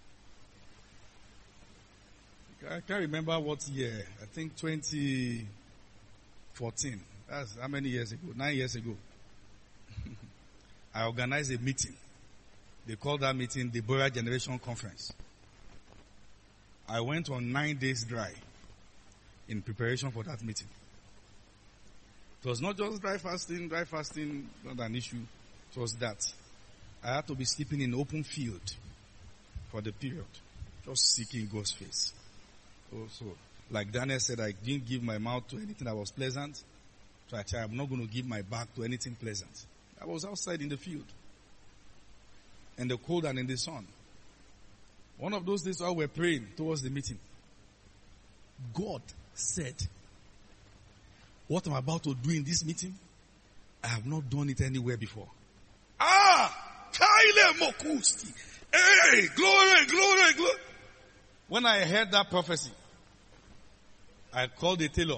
I can't remember what year. I think 2014. That's how many years ago? 9 years ago. I organized a meeting. They called that meeting the Bora Generation Conference. I went on 9 days dry in preparation for that meeting. It was not just dry fasting, not an issue. It was that I had to be sleeping in open field for the period, just seeking God's face. Also, like Daniel said, I didn't give my mouth to anything that was pleasant. So I said, I'm not going to give my back to anything pleasant. I was outside in the field, in the cold and in the sun. One of those days while we were praying towards the meeting, God said, what I'm about to do in this meeting, I have not done it anywhere before. Kaile Mokusti. Hey, glory, glory, glory. When I heard that prophecy, I called the tailor.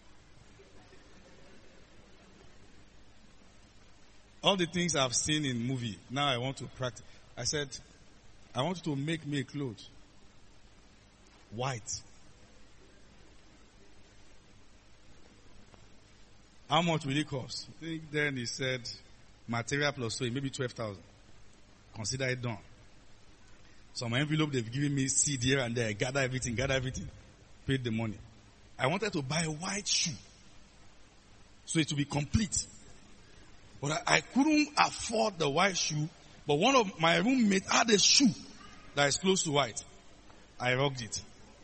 All the things I've seen in movie, now I want to practice. I said, I want you to make me a clothes. White. How much will it cost? I think then he said, material plus sewing, maybe 12,000. Consider it done. So my envelope, they've given me seed here and there. Gather everything. Paid the money. I wanted to buy a white shoe. So it would be complete. But I couldn't afford the white shoe. But one of my roommates had a shoe that is close to white. I rocked it.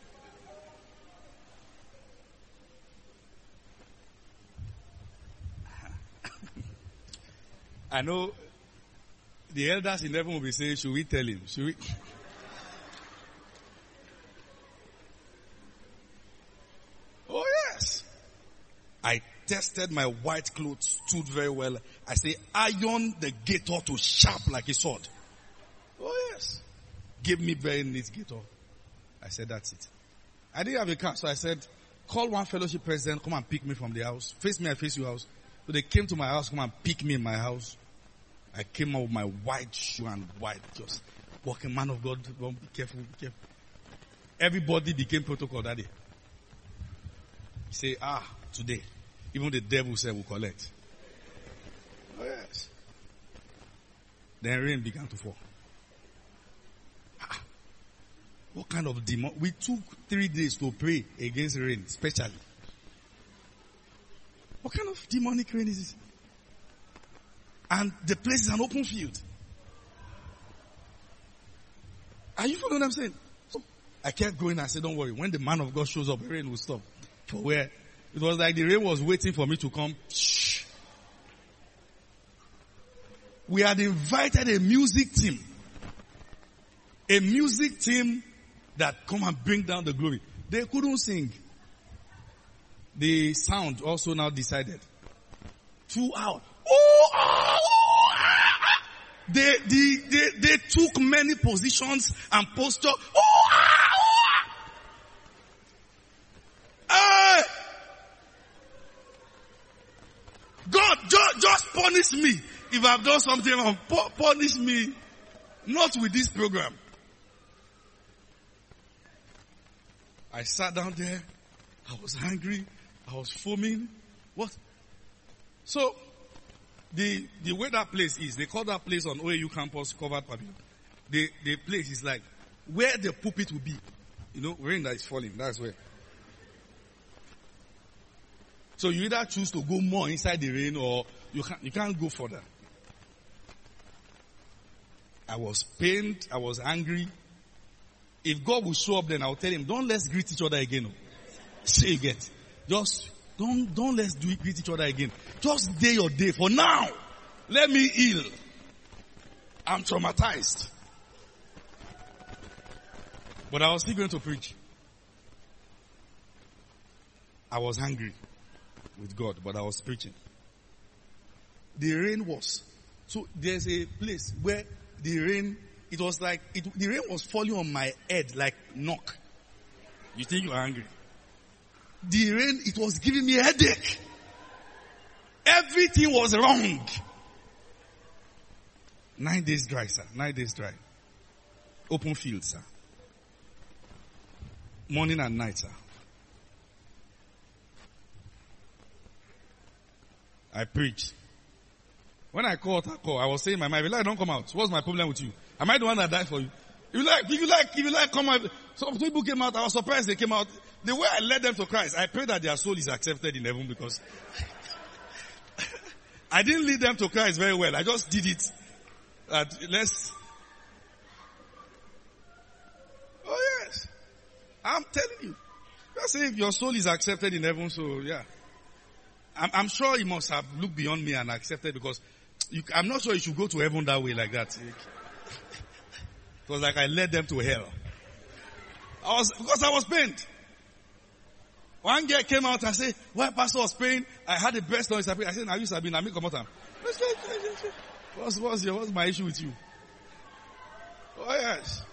I know the elders in heaven will be saying, should we tell him? Should we? I tested my white clothes, stood very well. I say, iron the gator to sharp like a sword. Oh yes. Give me very neat gator. I said, that's it. I didn't have a car, so I said, call one fellowship president, come and pick me from the house. Face me, I face your house. So they came to my house, come and pick me in my house. I came out with my white shoe and white, just walking, man of God, be careful, be careful. Everybody became protocol that day. Say, today, even the devil said we'll collect. Oh yes. Then rain began to fall. What kind of demon? We took 3 days to pray against rain, especially. What kind of demonic rain is this? And the place is an open field. Are you following what I'm saying? So I kept going. I said, don't worry. When the man of God shows up, the rain will stop. For where? It was like the rain was waiting for me to come. Shh. We had invited a music team. A music team that come and bring down the glory. They couldn't sing. The sound also now decided. 2 hours. They took many positions and posture. God, just punish me if I've done something wrong. Punish me, not with this program. I sat down there. I was hungry. I was foaming. What? So, the way that place is, they call that place on OAU campus covered pavilion. The place is like where the pulpit will be. You know, rain that is falling. That's where. So you either choose to go more inside the rain or you can't go further. I was pained. I was angry. If God will show up, then I'll tell him, don't let's greet each other again. Say you get. Just don't let's greet each other again. Just day your day. For now, let me heal. I'm traumatized. But I was still going to preach. I was angry with God, but I was preaching. The rain was. So there's a place where the rain, it was like, the rain was falling on my head like knock. You think you're angry? The rain, it was giving me a headache. Everything was wrong. 9 days dry, sir. 9 days dry. Open field, sir. Morning and night, sir. I preached. When I called her call, I was saying in my mind, if you like, don't come out. What's my problem with you? Am I the one that died for you? If you like, come out. Some people came out. I was surprised they came out. The way I led them to Christ, I pray that their soul is accepted in heaven because I didn't lead them to Christ very well. I just did it. Oh yes. I'm telling you. Just say if your soul is accepted in heaven, so yeah. I'm sure he must have looked beyond me and accepted because I'm not sure you should go to heaven that way like that. It was like I led them to hell. Because I was pained. One girl came out and said, why pastor was praying? I had the best noise. I said, now you Sabine, I make come out. What's my issue with you? Oh yes.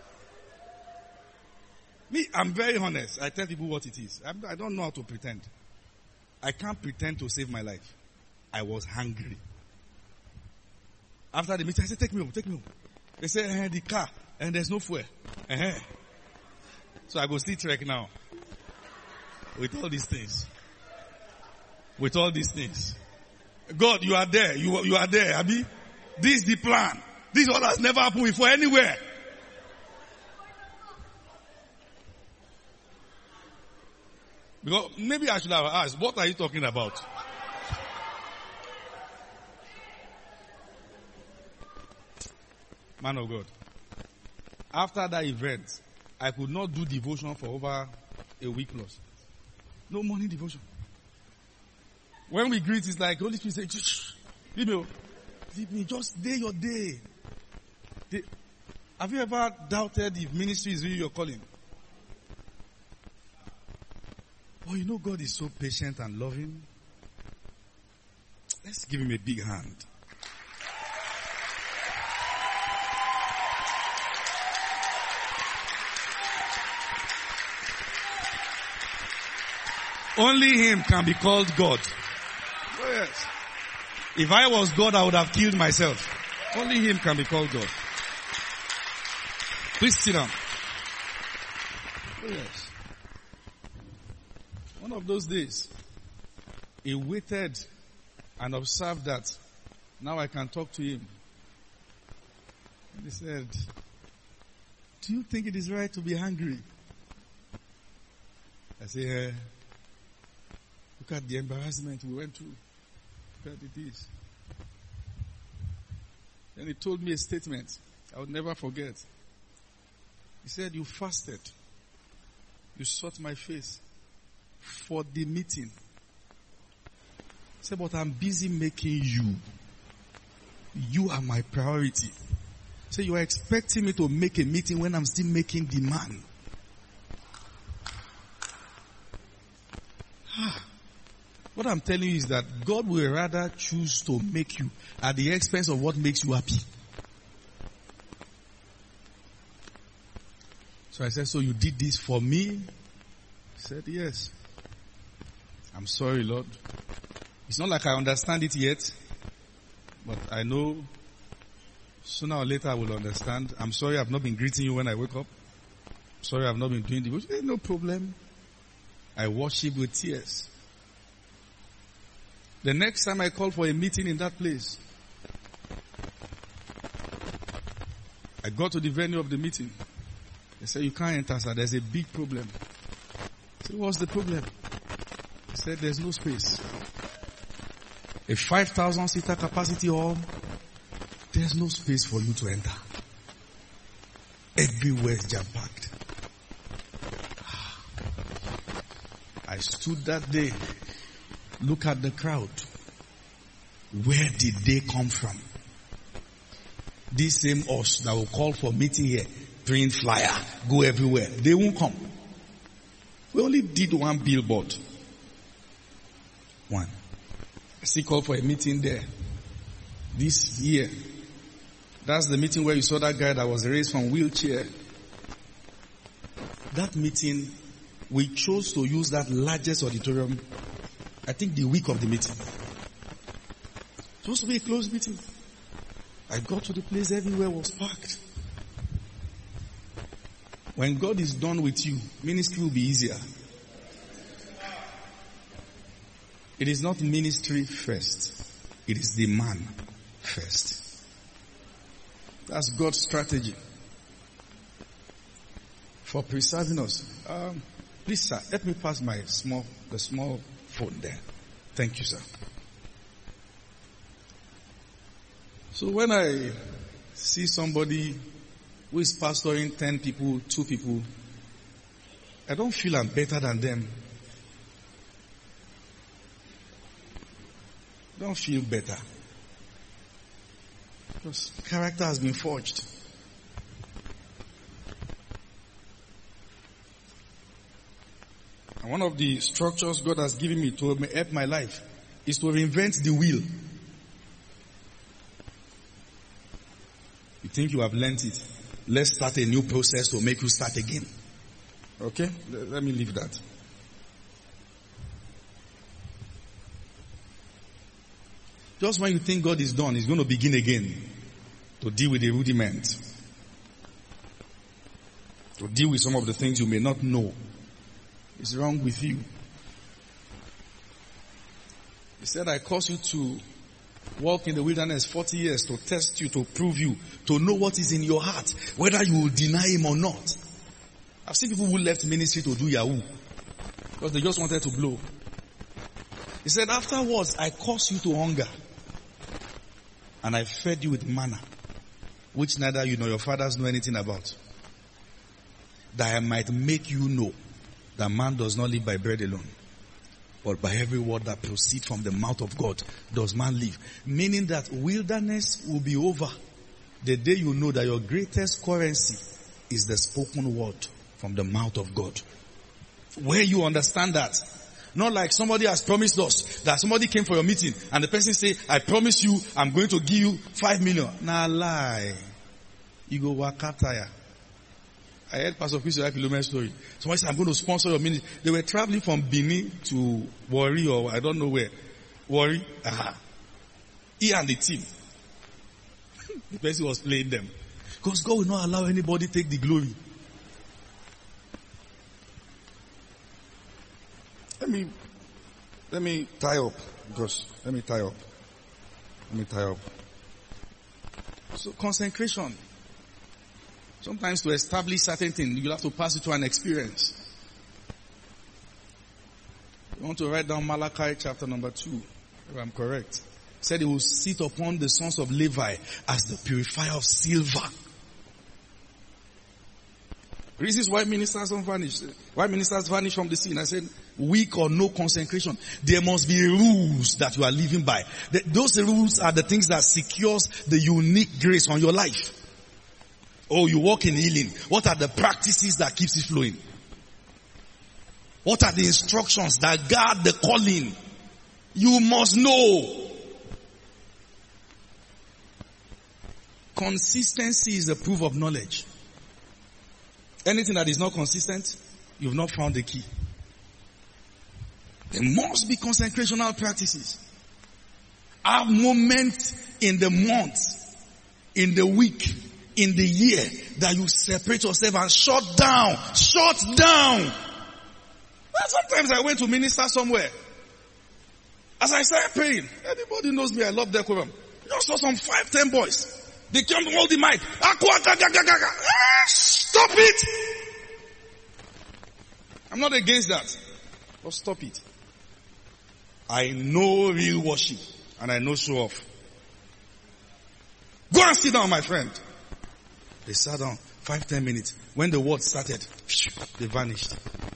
Me, I'm very honest. I tell people what it is. I don't know how to pretend. I can't pretend to save my life. I was hungry. After the meeting, I said, take me home. They said, the car, and there's no fuel. So I go sleep trek now. With all these things. God, you are there. You are there, Abi. This is the plan. This all has never happened before anywhere. Because maybe I should have asked, what are you talking about? Man of God. After that event, I could not do devotion for over a week plus. No morning devotion. When we greet, it's like Holy Spirit say, shh, leave me, just day your day. Have you ever doubted if ministry is really your calling? Oh, you know God is so patient and loving. Let's give him a big hand. Only him can be called God. Oh yes. If I was God, I would have killed myself. Only him can be called God. Please sit down. Oh yes. One of those days, he waited and observed that now I can talk to him. And he said, do you think it is right to be hungry? I said, look at the embarrassment we went through. Look at this. Then he told me a statement I would never forget. He said, you fasted. You sought my face for the meeting. He said, but I'm busy making you. You are my priority. So you are expecting me to make a meeting when I'm still making the man. What I'm telling you is that God will rather choose to make you at the expense of what makes you happy. So I said, so you did this for me? He said, yes. I'm sorry, Lord. It's not like I understand it yet, but I know sooner or later I will understand. I'm sorry I've not been greeting you when I wake up. Sorry I've not been doing the worship. No problem. I worship with tears. The next time I called for a meeting in that place, I got to the venue of the meeting. They said, you can't enter, sir. There's a big problem. I said, what's the problem? He said, there's no space. A 5,000 seater capacity hall, there's no space for you to enter. Everywhere is jam-packed. I stood that day. Look at the crowd. Where did they come from? These same us that will call for meeting here, print flyer, go everywhere. They won't come. We only did one billboard. One. I still called for a meeting there. This year. That's the meeting where you saw that guy that was raised from wheelchair. That meeting, we chose to use that largest auditorium, I think the week of the meeting. It was supposed to be a closed meeting. I got to the place, everywhere was packed. When God is done with you, ministry will be easier. It is not ministry first. It is the man first. That's God's strategy for preserving us. Please, sir, let me pass the small phone there. Thank you, sir. So when I see somebody who is pastoring 10 people, 2 people, I don't feel I'm better than them. I don't feel better. Because character has been forged. And one of the structures God has given me to help my life is to reinvent the wheel. You think you have learned it. Let's start a new process to make you start again. Okay? Let me leave that. Just when you think God is done, He's going to begin again to deal with the rudiment. To deal with some of the things you may not know is wrong with you. He said, I caused you to walk in the wilderness 40 years to test you, to prove you, to know what is in your heart, whether you will deny Him or not. I've seen people who left ministry to do Yahoo because they just wanted to blow. He said, afterwards, I caused you to hunger and I fed you with manna, which neither you nor your fathers know anything about, that I might make you know that man does not live by bread alone, but by every word that proceeds from the mouth of God does man live. Meaning that wilderness will be over the day you know that your greatest currency is the spoken word from the mouth of God. Where you understand that, Not like somebody has promised us that somebody came for your meeting and the person say, I promise you I'm going to give you 5 million. Nah, lie. You go wakataya. I heard Pastor Chris Pilome's story. Somebody said, I'm going to sponsor your ministry. They were traveling from Benin to Warri or I don't know where. Warri. He and the team. The person was playing them. Because God will not allow anybody to take the glory. Let me tie up. Let me tie up. So consecration. Sometimes to establish certain things, you have to pass it through an experience. You want to write down Malachi chapter number 2, if I'm correct. It said he will sit upon the sons of Levi as the purifier of silver. Reasons why ministers don't vanish. Why ministers vanish from the scene. I said, weak or no consecration. There must be rules that you are living by. Those rules are the things that secures the unique grace on your life. Oh, you walk in healing. What are the practices that keeps it flowing? What are the instructions that guard the calling? You must know. Consistency is the proof of knowledge. Anything that is not consistent, you've not found the key. There must be consecrational practices. Have moments in the month, in the week, in the year that you separate yourself and shut down. Shut down. Sometimes I went to minister somewhere. As I started praying, anybody knows me, I love decorum. I just saw some 5-10 boys. They came to hold the mic. Stop it! I'm not against that. But stop it. I know real worship and I know show off. Go and sit down, my friend. They sat down 5-10 minutes. When the word started, they vanished.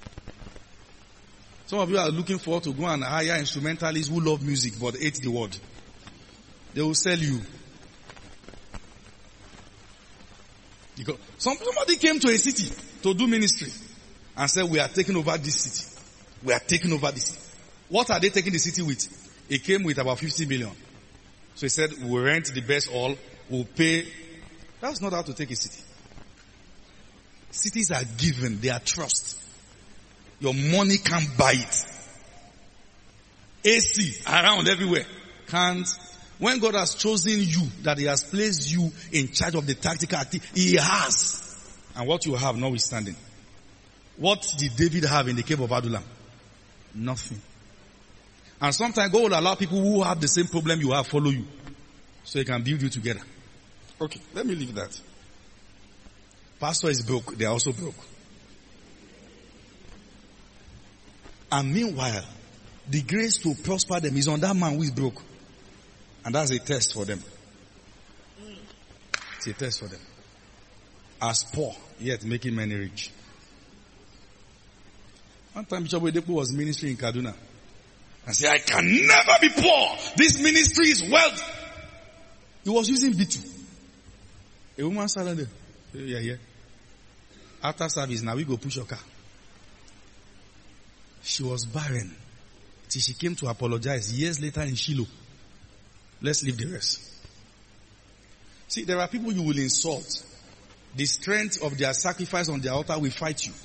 Some of you are looking forward to go and hire instrumentalists who love music but hate the word. They will sell you. Because somebody came to a city to do ministry and said, we are taking over this city. We are taking over this city. What are they taking the city with? It came with about 50 million. So he said, we'll rent the best hall, we'll pay. That's not how to take a city. Cities are given, they are trust. Your money can't buy it. AC around everywhere. Can't. When God has chosen you, that he has placed you in charge of the tactical activity, he has. And what you have notwithstanding. What did David have in the cave of Adullam? Nothing. And sometimes God will allow people who have the same problem you have follow you. So he can build you together. Okay, let me leave that. Pastor is broke, they are also broke. And meanwhile, the grace to prosper them is on that man who is broke. And that's a test for them. It's a test for them. As poor, yet making many rich. One time Bishop Oyedepo was ministering in Kaduna. And said, I can never be poor. This ministry is wealth. He was using B2. A woman sat there. Yeah. After service, now we go push your car. She was barren. Till she came to apologize years later in Shiloh. Let's leave the rest. See, there are people you will insult. The strength of their sacrifice on the altar will fight you.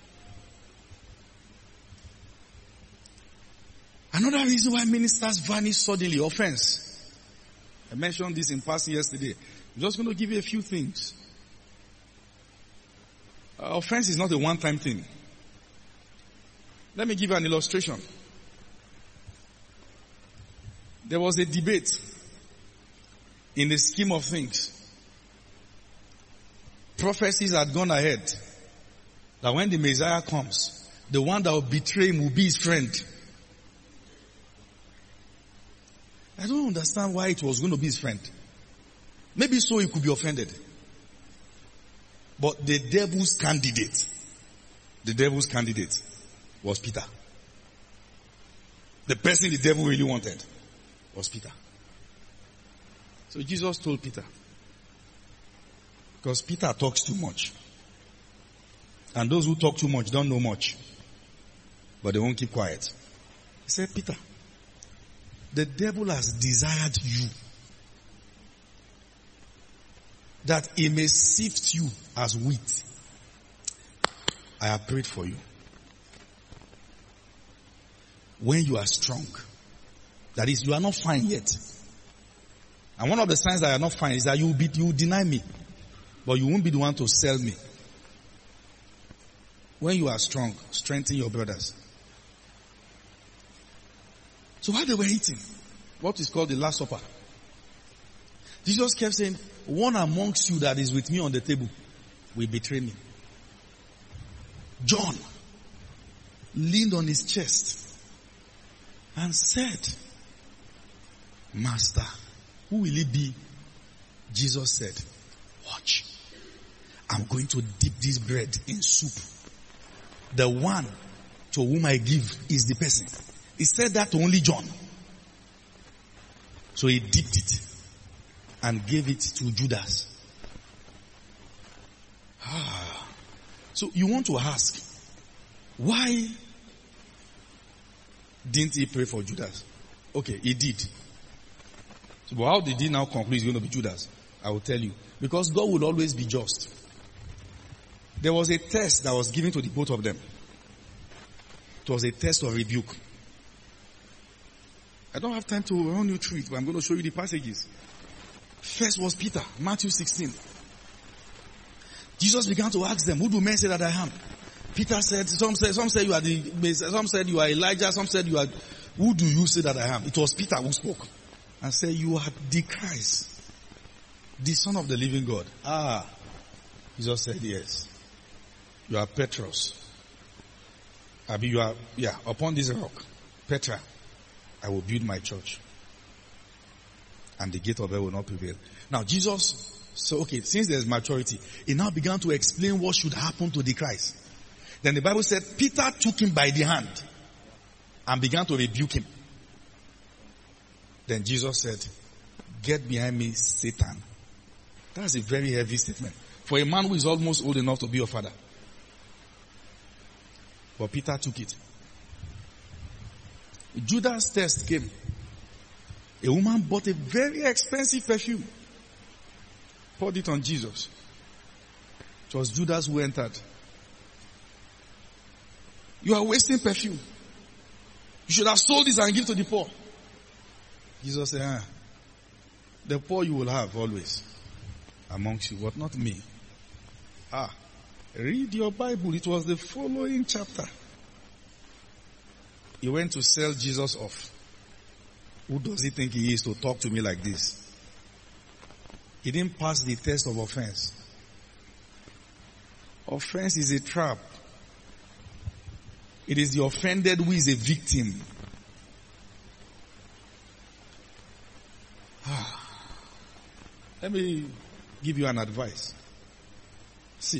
Another reason why ministers vanish suddenly, offense. I mentioned this in passing yesterday. I'm just going to give you a few things. Offense is not a one-time thing. Let me give you an illustration. There was a debate in the scheme of things. Prophecies had gone ahead that when the Messiah comes, the one that will betray him will be his friend. I don't understand why it was going to be his friend. Maybe so he could be offended. But the devil's candidate was Peter. The person the devil really wanted was Peter. So Jesus told Peter, because Peter talks too much. And those who talk too much don't know much. But they won't keep quiet. He said, Peter, the devil has desired you that he may sift you as wheat. I have prayed for you. When you are strong, that is, you are not fine yet. And one of the signs that you are not fine is that you will deny me, but you won't be the one to sell me. When you are strong, strengthen your brothers. So while they were eating, what is called the Last Supper, Jesus kept saying, one amongst you that is with me on the table will betray me. John leaned on his chest and said, Master, who will it be? Jesus said, watch. I'm going to dip this bread in soup. The one to whom I give is the person. He said that to only John. So he dipped it and gave it to Judas. So you want to ask, why didn't he pray for Judas? Okay, he did. So but how did he now conclude he's going to be Judas? I will tell you. Because God will always be just. There was a test that was given to the both of them. It was a test of rebuke. I don't have time to run you through it, but I'm going to show you the passages. First was Peter, Matthew 16. Jesus began to ask them, who do men say that I am? Peter said, some said you are some said you are Elijah, some said you are, who do you say that I am? It was Peter who spoke and said, you are the Christ, the Son of the living God. Jesus said, yes. You are Petros. You are, upon this rock, Petra, I will build my church. And the gate of hell will not prevail. Now Jesus, since there's maturity, he now began to explain what should happen to the Christ. Then the Bible said, Peter took him by the hand and began to rebuke him. Then Jesus said, get behind me, Satan. That's a very heavy statement for a man who is almost old enough to be your father. But Peter took it. Judas' test came. A woman bought a very expensive perfume, poured it on Jesus. It was Judas who entered. You are wasting perfume. You should have sold this and give to the poor. Jesus said, the poor you will have always amongst you, but not me. Read your Bible. It was the following chapter. He went to sell Jesus off. Who does he think he is to talk to me like this? He didn't pass the test of offense. Offense is a trap. It is the offended who is a victim. Let me give you an advice. See.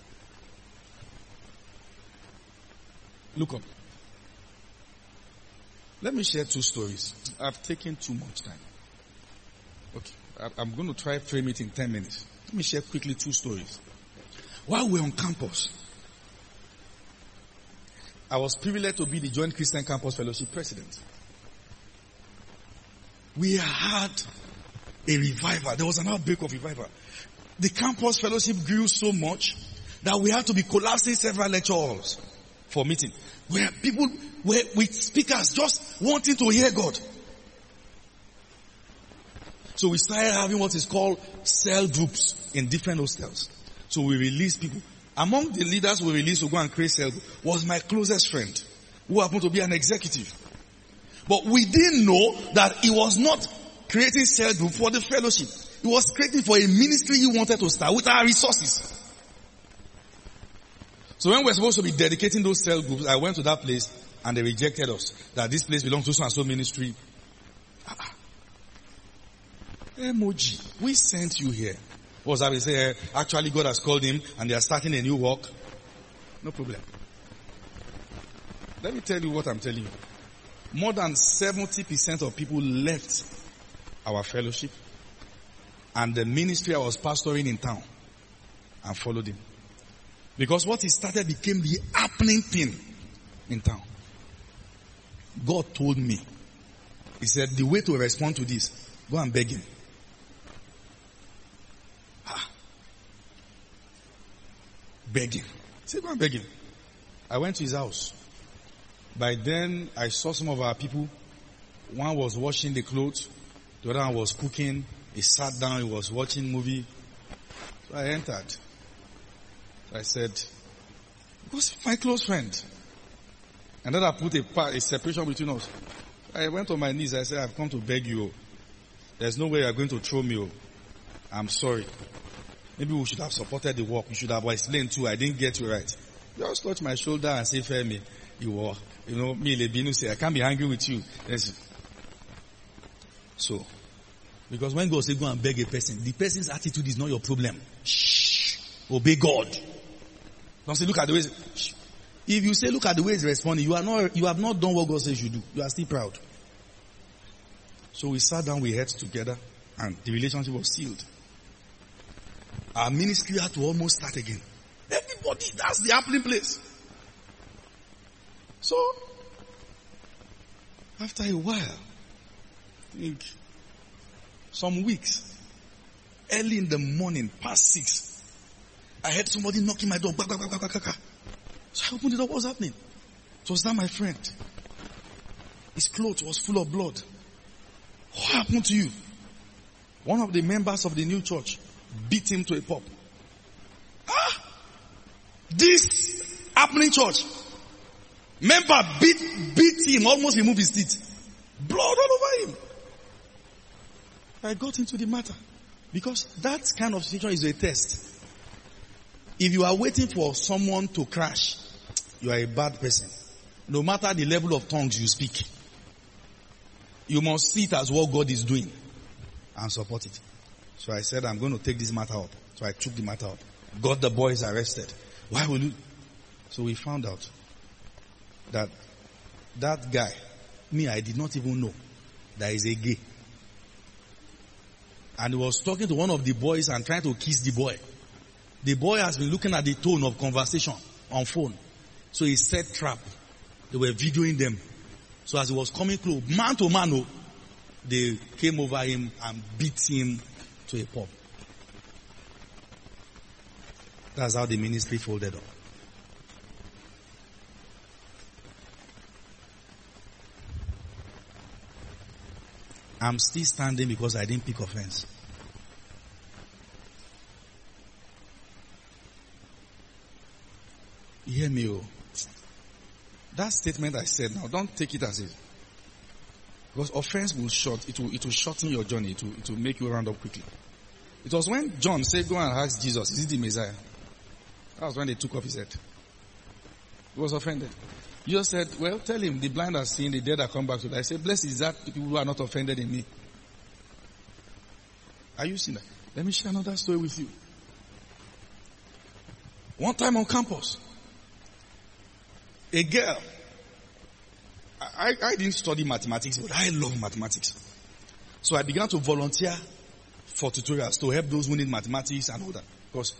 Look up. Let me share two stories. I've taken too much time. Okay. I'm going to try to frame it in 10 minutes. Let me share quickly two stories. While we're on campus, I was privileged to be the Joint Christian Campus Fellowship president. We had a revival. There was an outbreak of revival. The campus fellowship grew so much that we had to be collapsing several lecture halls for meeting. Where people were with speakers just wanting to hear God. So we started having what is called cell groups in different hostels. So we released people. Among the leaders we released to go and create cell group was my closest friend, who happened to be an executive. But we didn't know that he was not creating cell group for the fellowship. He was creating for a ministry he wanted to start with our resources. So when we're supposed to be dedicating those cell groups, I went to that place and they rejected us. That this place belongs to so and so ministry. MOG, we sent you here. What was that? We say, actually God has called him and they are starting a new work. No problem. Let me tell you what I'm telling you. More than 70% of people left our fellowship and the ministry I was pastoring in town and followed him. Because what he started became the happening thing in town. God told me. He said, the way to respond to this, go and beg him. Beg him. He said, go and beg him. I went to his house. By then, I saw some of our people. One was washing the clothes. The other one was cooking. He sat down. He was watching movie. So I entered. I said, who's my close friend? And then I put a separation between us. I went on my knees. I said, I've come to beg you. There's no way you're going to throw me. I'm sorry. Maybe we should have supported the work. You should have explained too. I didn't get you right. You just touch my shoulder and say, Femi, me, Lebinu, say, I can't be angry with you. Yes. So, because when God says go and beg a person, the person's attitude is not your problem. Shh. Obey God. Don't say, look at the way. Shh. If you say, look at the way he's responding, you have not done what God says you do. You are still proud. So we sat down, we ate together, and the relationship was sealed. Our ministry had to almost start again. Everybody, that's the happening place. So, after a while, I think some weeks, early in the morning, past 6, I heard somebody knocking my door. So I opened the door. What was happening? It was that my friend. His clothes was full of blood. What happened to you? One of the members of the new church beat him to a pulp. This happening church. Member beat him, almost removed his teeth. Blood all over him. I got into the matter. Because that kind of situation is a test. If you are waiting for someone to crash, you are a bad person. No matter the level of tongues you speak, you must see it as what God is doing and support it. So I said, I'm going to take this matter up. So I took the matter up. Got the boys arrested. Why will you? So we found out that guy, I did not even know that he's a gay. And he was talking to one of the boys and trying to kiss the boy. The boy has been looking at the tone of conversation on phone. So he set trap. They were videoing them. So as he was coming close, man to man, they came over him and beat him to a pulp. That's how the ministry folded up. I'm still standing because I didn't pick offense. You hear me? That statement I said now, don't take it as it. Because offense will it will shorten your journey. It will make you round up quickly. It was when John said, go and ask Jesus, is he the Messiah? That was when they took off his head. He was offended. Jesus said, well, tell him, the blind are seeing, the dead are come back to life. I said, blessed is that people who are not offended in me. Are you seeing that? Let me share another story with you. One time on campus, a girl, I didn't study mathematics, but I love mathematics. So I began to volunteer for tutorials to help those who need mathematics and all that. Because,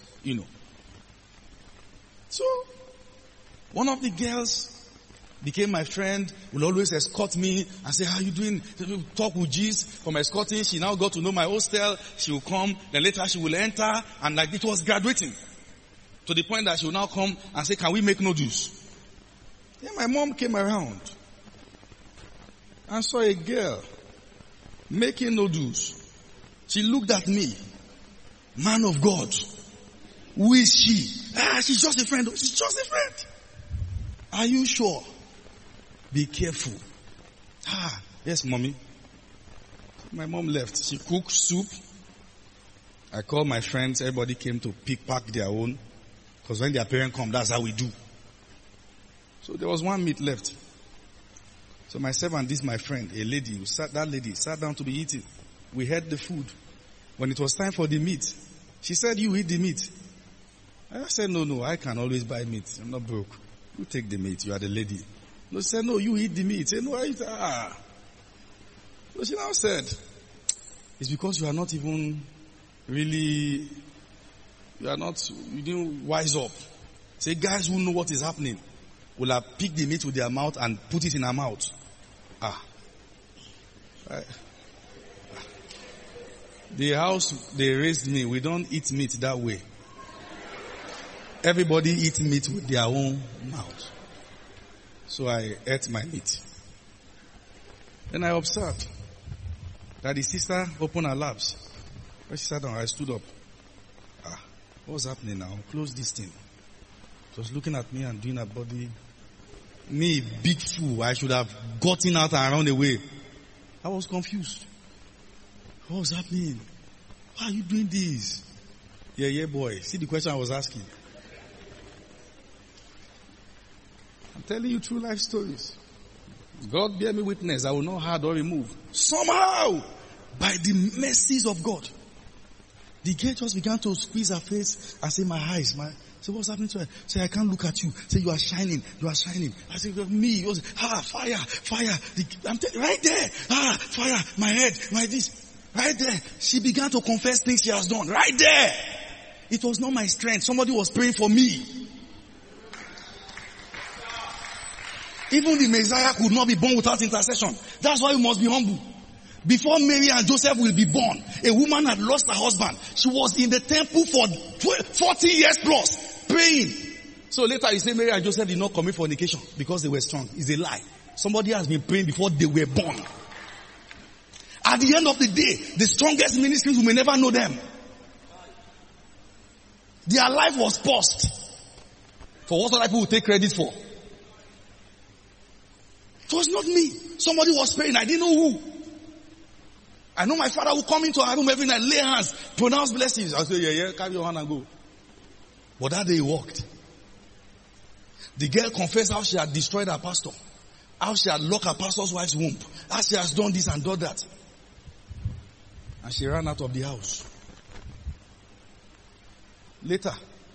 So, one of the girls became my friend, will always escort me and say, how are you doing? Talk with G's. From escorting, she now got to know my hostel. She will come, then later she will enter, and like it was graduating. To the point that she will now come and say, can we make noodles? Then my mom came around and saw a girl making noodles. She looked at me. Man of God. Who is she? She's just a friend. She's just a friend. Are you sure? Be careful. Yes, mommy. My mom left. She cooked soup. I called my friends. Everybody came to pack their own. Because when their parents come, that's how we do. So there was one meat left. So myself and this my friend, a lady, that lady sat down to be eating. We had the food. When it was time for the meat, she said, you eat the meat. I said, no, I can always buy meat. I'm not broke. You take the meat, you are the lady. No, she said, no, you eat the meat. I said, no, I eat. So she now said, it's because you are not even really, you didn't wise up. Say, guys who know what is happening will have picked the meat with their mouth and put it in her mouth. The house they raised me, we don't eat meat that way. Everybody eats meat with their own mouth. So I ate my meat. Then I observed that the sister opened her laps. When she sat down, I stood up. What's happening now? Close this thing. She was looking at me and doing her body. Me, big fool, I should have gotten out and run away. I was confused. What was happening? Why are you doing this? Yeah, boy. See the question I was asking. I'm telling you true life stories. God bear me witness, I will not hide or remove. Somehow, by the mercies of God, the girl just began to squeeze her face and say, my eyes, say, what's happening to her? Say, I can't look at you. Say, you are shining. I say, me. Fire. Right there. Fire. My head, my this. Right there. She began to confess things she has done. Right there. It was not my strength. Somebody was praying for me. Even the Messiah could not be born without intercession. That's why you must be humble. Before Mary and Joseph will be born, a woman had lost her husband. She was in the temple for 40 years plus, praying. So later you say Mary and Joseph did not commit fornication because they were strong. It's a lie. Somebody has been praying before they were born. At the end of the day, the strongest ministries, we may never know them. Their life was paused for what other people will take credit for. It was not me. Somebody was praying. I didn't know who. I know my father would come into our room every night, lay hands, pronounce blessings. I'll say, yeah, carry your hand and go. But that day he walked. The girl confessed how she had destroyed her pastor. How she had locked her pastor's wife's womb. How she has done this and done that. And she ran out of the house. Later,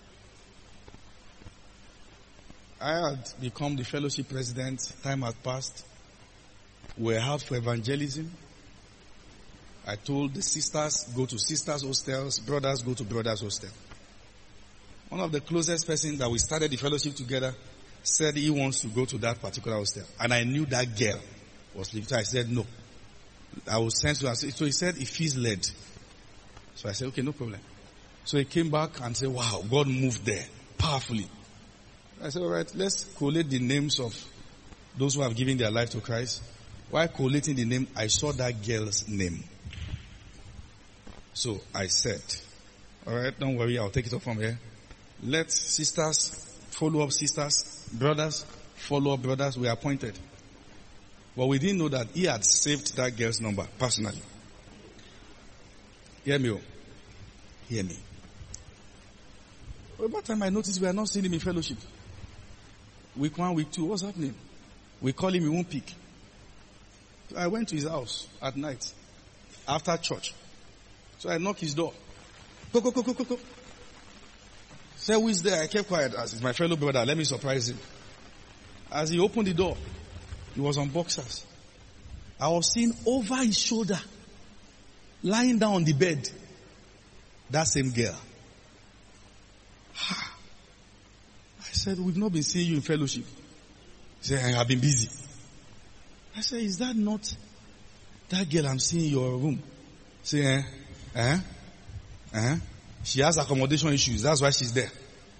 I had become the fellowship president. Time had passed. We were out for evangelism. I told the sisters, go to sisters' hostels, brothers, go to brothers' hostel. One of the closest persons that we started the fellowship together said he wants to go to that particular hostel. And I knew that girl was living. So I said, no. I will send to her. So he said, he feels led. So I said, okay, no problem. So he came back and said, wow, God moved there powerfully. I said, all right, let's collate the names of those who have given their life to Christ. While collating the name, I saw that girl's name. So I said, all right, don't worry, I'll take it up from here. Let sisters follow up sisters, brothers follow up brothers. We appointed. But we didn't know that he had saved that girl's number personally. Hear me. Hear me. By the time I noticed we are not seeing him in fellowship. Week 1, week 2, what's happening? We call him, he won't pick. So I went to his house at night after church. So I knocked his door. Go. Say, who is there? I kept quiet. As it's my fellow brother, let me surprise him. As he opened the door, he was on boxers. I was seeing over his shoulder, lying down on the bed, that same girl. I said, we've not been seeing you in fellowship. He said, I have been busy. I said, is that not that girl I'm seeing in your room? Say, she has accommodation issues. That's why she's there.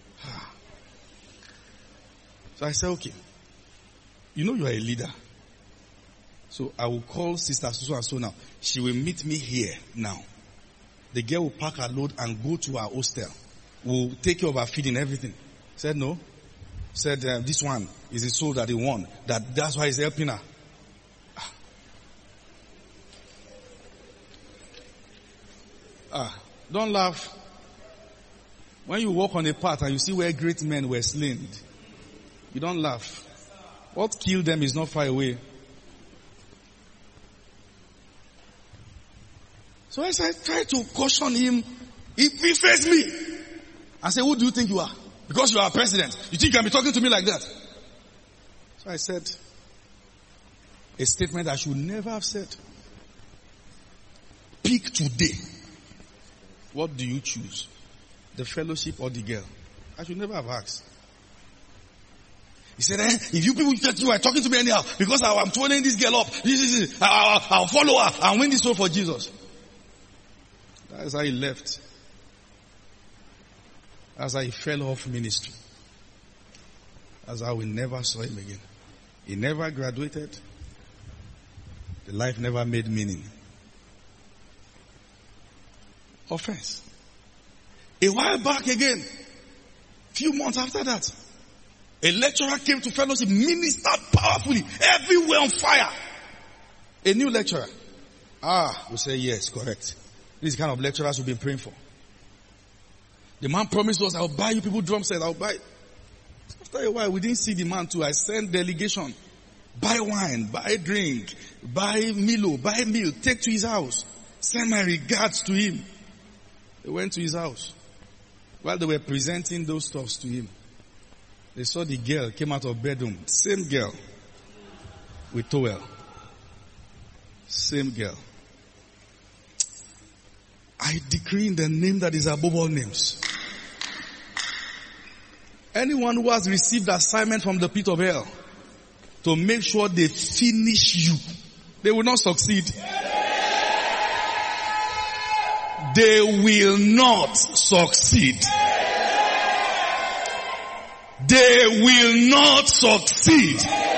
So I said, okay. You know you are a leader. So I will call Sister so and so now. She will meet me here now. The girl will pack her load and go to her hostel. We'll take care of her feeding, everything. Said no. Said this one is the soul that he won. That's why he's helping her. Don't laugh. When you walk on a path and you see where great men were slain, you don't laugh. What killed them is not far away. So as I tried to caution him, he faced me. I said, who do you think you are? Because you are a president. You think you can be talking to me like that? So I said a statement I should never have said. Pick today. What do you choose? The fellowship or the girl? I should never have asked. He said, if you people that you are talking to me anyhow, because I'm following this girl up, I'll follow her and win this soul for Jesus. That's how he left. That's how he fell off ministry. That's how we never saw him again. He never graduated. The life never made meaning. Offense. A while back again, few months after that, a lecturer came to fellowship, ministered powerfully, everywhere on fire. A new lecturer. We say yes, correct. This is the kind of lecturers we've been praying for. The man promised us, I'll buy you people drum set, I'll buy. After a while, we didn't see the man too. I sent delegation. Buy wine, buy drink, buy Milo, buy meal, take to his house. Send my regards to him. They went to his house. While they were presenting those stuffs to him, they saw the girl came out of bedroom. Same girl. With towel. Same girl. I decree in the name that is above all names. Anyone who has received assignment from the pit of hell to make sure they finish you, they will not succeed. They will not succeed. They will not succeed.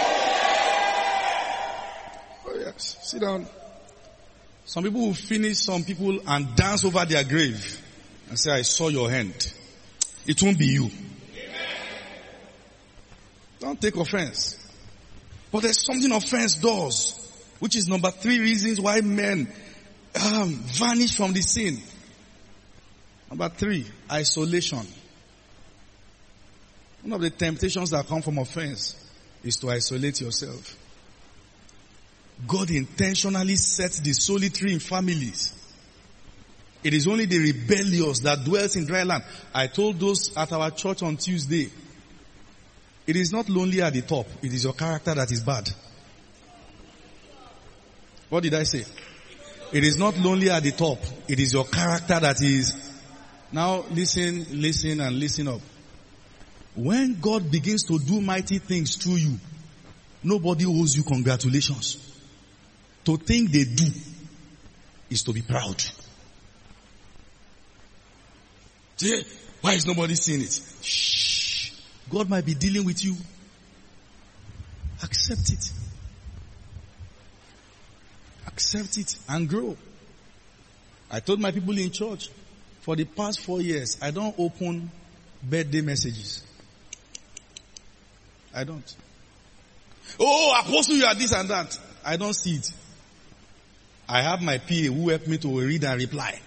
Oh yes, sit down. Some people will finish some people and dance over their grave and say, I saw your hand. It won't be you. Don't take offense. But there's something offense does, which is number 3 reasons why men vanish from the scene. Number 3, isolation. One of the temptations that come from offense is to isolate yourself. God intentionally sets the solitary in families. It is only the rebellious that dwells in dry land. I told those at our church on Tuesday, it is not lonely at the top. It is your character that is bad. What did I say? It is not lonely at the top. It is your character that is. Now listen and listen up. When God begins to do mighty things through you, nobody owes you congratulations. To think they do is to be proud. Why is nobody seeing it? Shh. God might be dealing with you. Accept it. Accept it and grow. I told my people in church, for the past 4 years, I don't open birthday messages. I don't. Oh, Apostle, you are this and that. I don't see it. I have my PA who helped me to read and reply.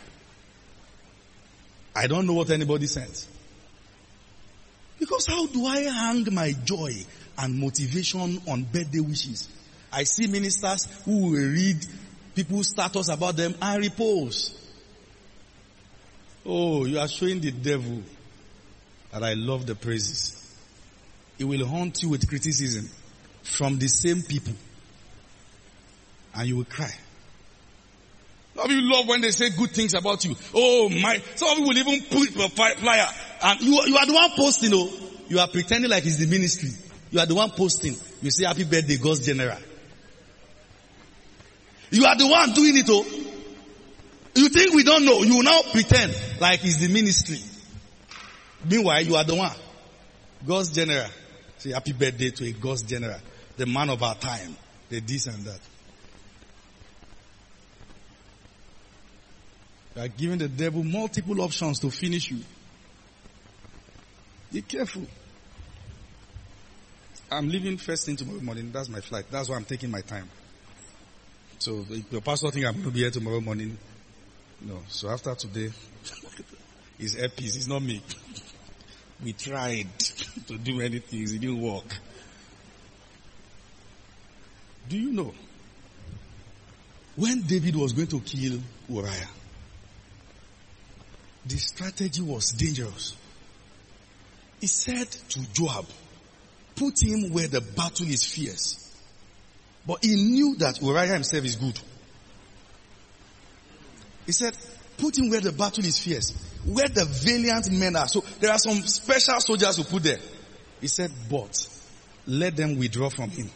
I don't know what anybody sent. Because how do I hang my joy and motivation on birthday wishes? I see ministers who will read people's status about them and repost. Oh, you are showing the devil that I love the praises. He will haunt you with criticism from the same people. And you will cry. Some of you love when they say good things about you. Oh my, some of you will even put a flyer. And you are the one posting, oh. You are pretending like it's the ministry. You are the one posting. You say happy birthday, God's General. You are the one doing it, oh. You think we don't know. You will now pretend like it's the ministry. Meanwhile, you are the one. God's General. Say happy birthday to a God's General. The man of our time. The this and that. You are giving the devil multiple options to finish you. Be careful. I'm leaving first thing tomorrow morning. That's my flight. That's why I'm taking my time. So if your pastor thinks I'm going to be here tomorrow morning, no. So after today, it's earpiece. It's not me. We tried to do many things. It didn't work. Do you know? When David was going to kill Uriah, the strategy was dangerous. He said to Joab, put him where the battle is fierce. But he knew that Uriah himself is good. He said, put him where the battle is fierce, where the valiant men are. So there are some special soldiers who put there. He said, but let them withdraw from him.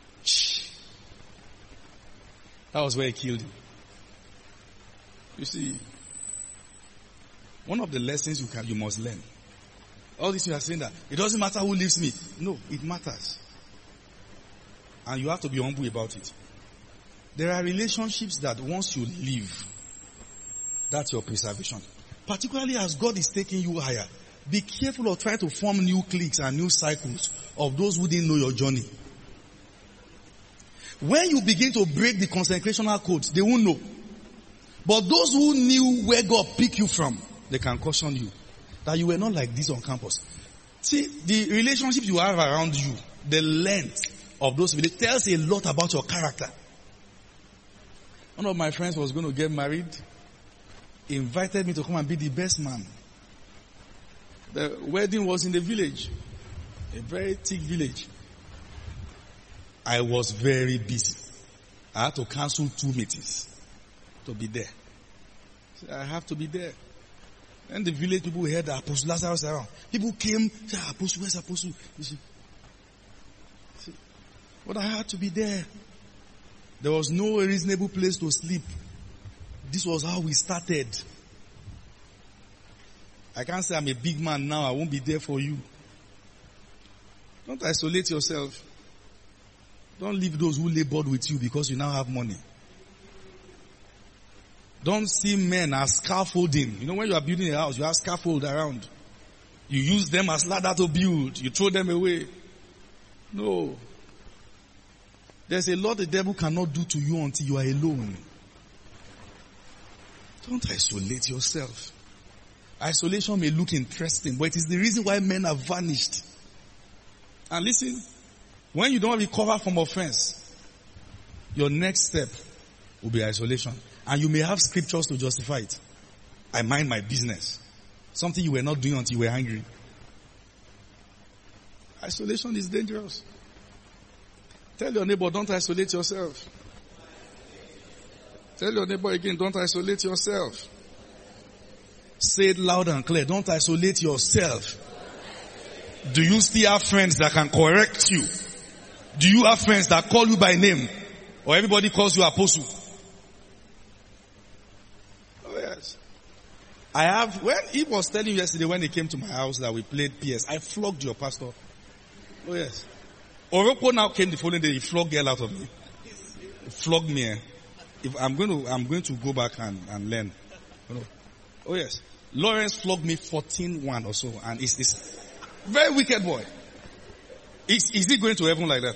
That was where he killed him. You see, one of the lessons you must learn. All this you are saying that it doesn't matter who leaves me. No, it matters. And you have to be humble about it. There are relationships that once you leave, that's your preservation. Particularly as God is taking you higher. Be careful of trying to form new cliques and new cycles of those who didn't know your journey. When you begin to break the consecrational codes, they won't know. But those who knew where God picked you from, they can caution you that you were not like this on campus. See, the relationships you have around you, the length of those, it tells a lot about your character. One of my friends was going to get married. He invited me to come and be the best man. The wedding was in the village. A very thick village. I was very busy. I had to cancel 2 meetings to be there. So I have to be there. And the village people heard that Apostle Lazarus around. People came, said, Apostle, where's Apostle? You see. But I had to be there. There was no reasonable place to sleep. This was how we started. I can't say I'm a big man now. I won't be there for you. Don't isolate yourself. Don't leave those who labored with you because you now have money. Don't see men as scaffolding. You know, when you are building a house, you have scaffold around. You use them as ladder to build. You throw them away. No. There's a lot the devil cannot do to you until you are alone. Don't isolate yourself. Isolation may look interesting, but it is the reason why men have vanished. And listen, when you don't recover from offense, your next step will be isolation. And you may have scriptures to justify it. I mind my business. Something you were not doing until you were angry. Isolation is dangerous. Tell your neighbor, don't isolate yourself. Tell your neighbor again, don't isolate yourself. Say it loud and clear. Don't isolate yourself. Do you still have friends that can correct you? Do you have friends that call you by name? Or everybody calls you apostle? Oh yes. When he was telling you yesterday when he came to my house that we played PS, I flogged your pastor. Oh yes. Oroko now came the following day, he flogged the hell out of me. He flogged me. If I'm going to go back and learn. Oh yes. Lawrence flogged me 14-1 or so, and it's this very wicked boy. Is he going to heaven like that?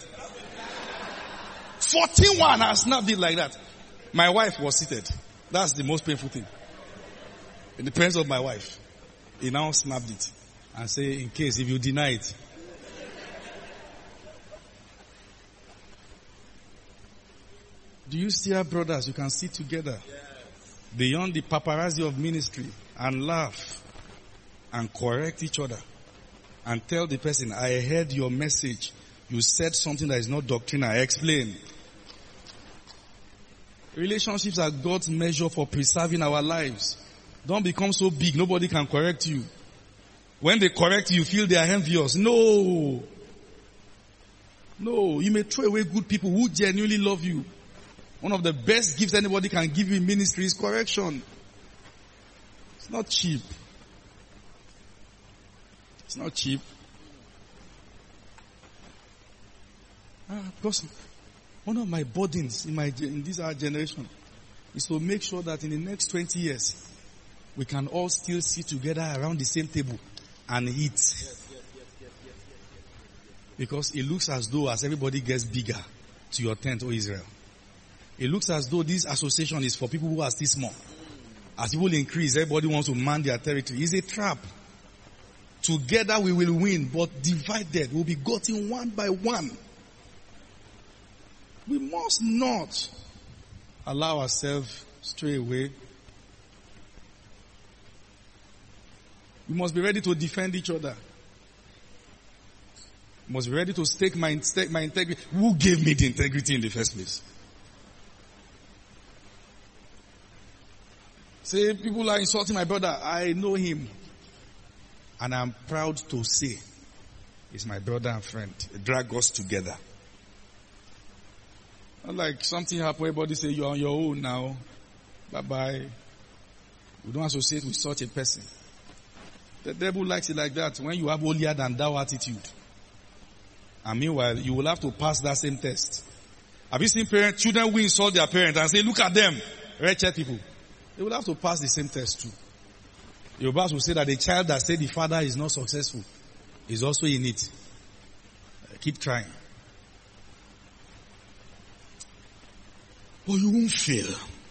14-1, I snapped it like that. My wife was seated. That's the most painful thing. In the presence of my wife. He now snapped it and say, in case if you deny it. Do you still have brothers you can sit together? Yes. Beyond the paparazzi of ministry and laugh and correct each other and tell the person, I heard your message. You said something that is not doctrine. I explain. Relationships are God's measure for preserving our lives. Don't become so big. Nobody can correct you. When they correct you, you feel they are envious. No. You may throw away good people who genuinely love you. One of the best gifts anybody can give you in ministry is correction. It's not cheap. It's not cheap. Because one of my burdens in this our generation is to make sure that in the next 20 years, we can all still sit together around the same table and eat. Because it looks as though as everybody gets bigger to your tent, O Israel. It looks as though this association is for people who are still small. As people increase, everybody wants to man their territory. It's a trap. Together we will win, but divided we'll be gotten one by one. We must not allow ourselves stray away. We must be ready to defend each other. We must be ready to stake my integrity. Who gave me the integrity in the first place? Say, people are insulting my brother. I know him. And I'm proud to say He's my brother and friend. He drag us together. Not like something happened, everybody say you're on your own now. Bye-bye. We don't associate with such a person. The devil likes it like that when you have holier than thou attitude. And meanwhile, you will have to pass that same test. Have you seen children who insult their parents and say, look at them, wretched people? They will have to pass the same test too. Your boss will say that the child that said the father is not successful is also in it. Keep trying. But you won't fail.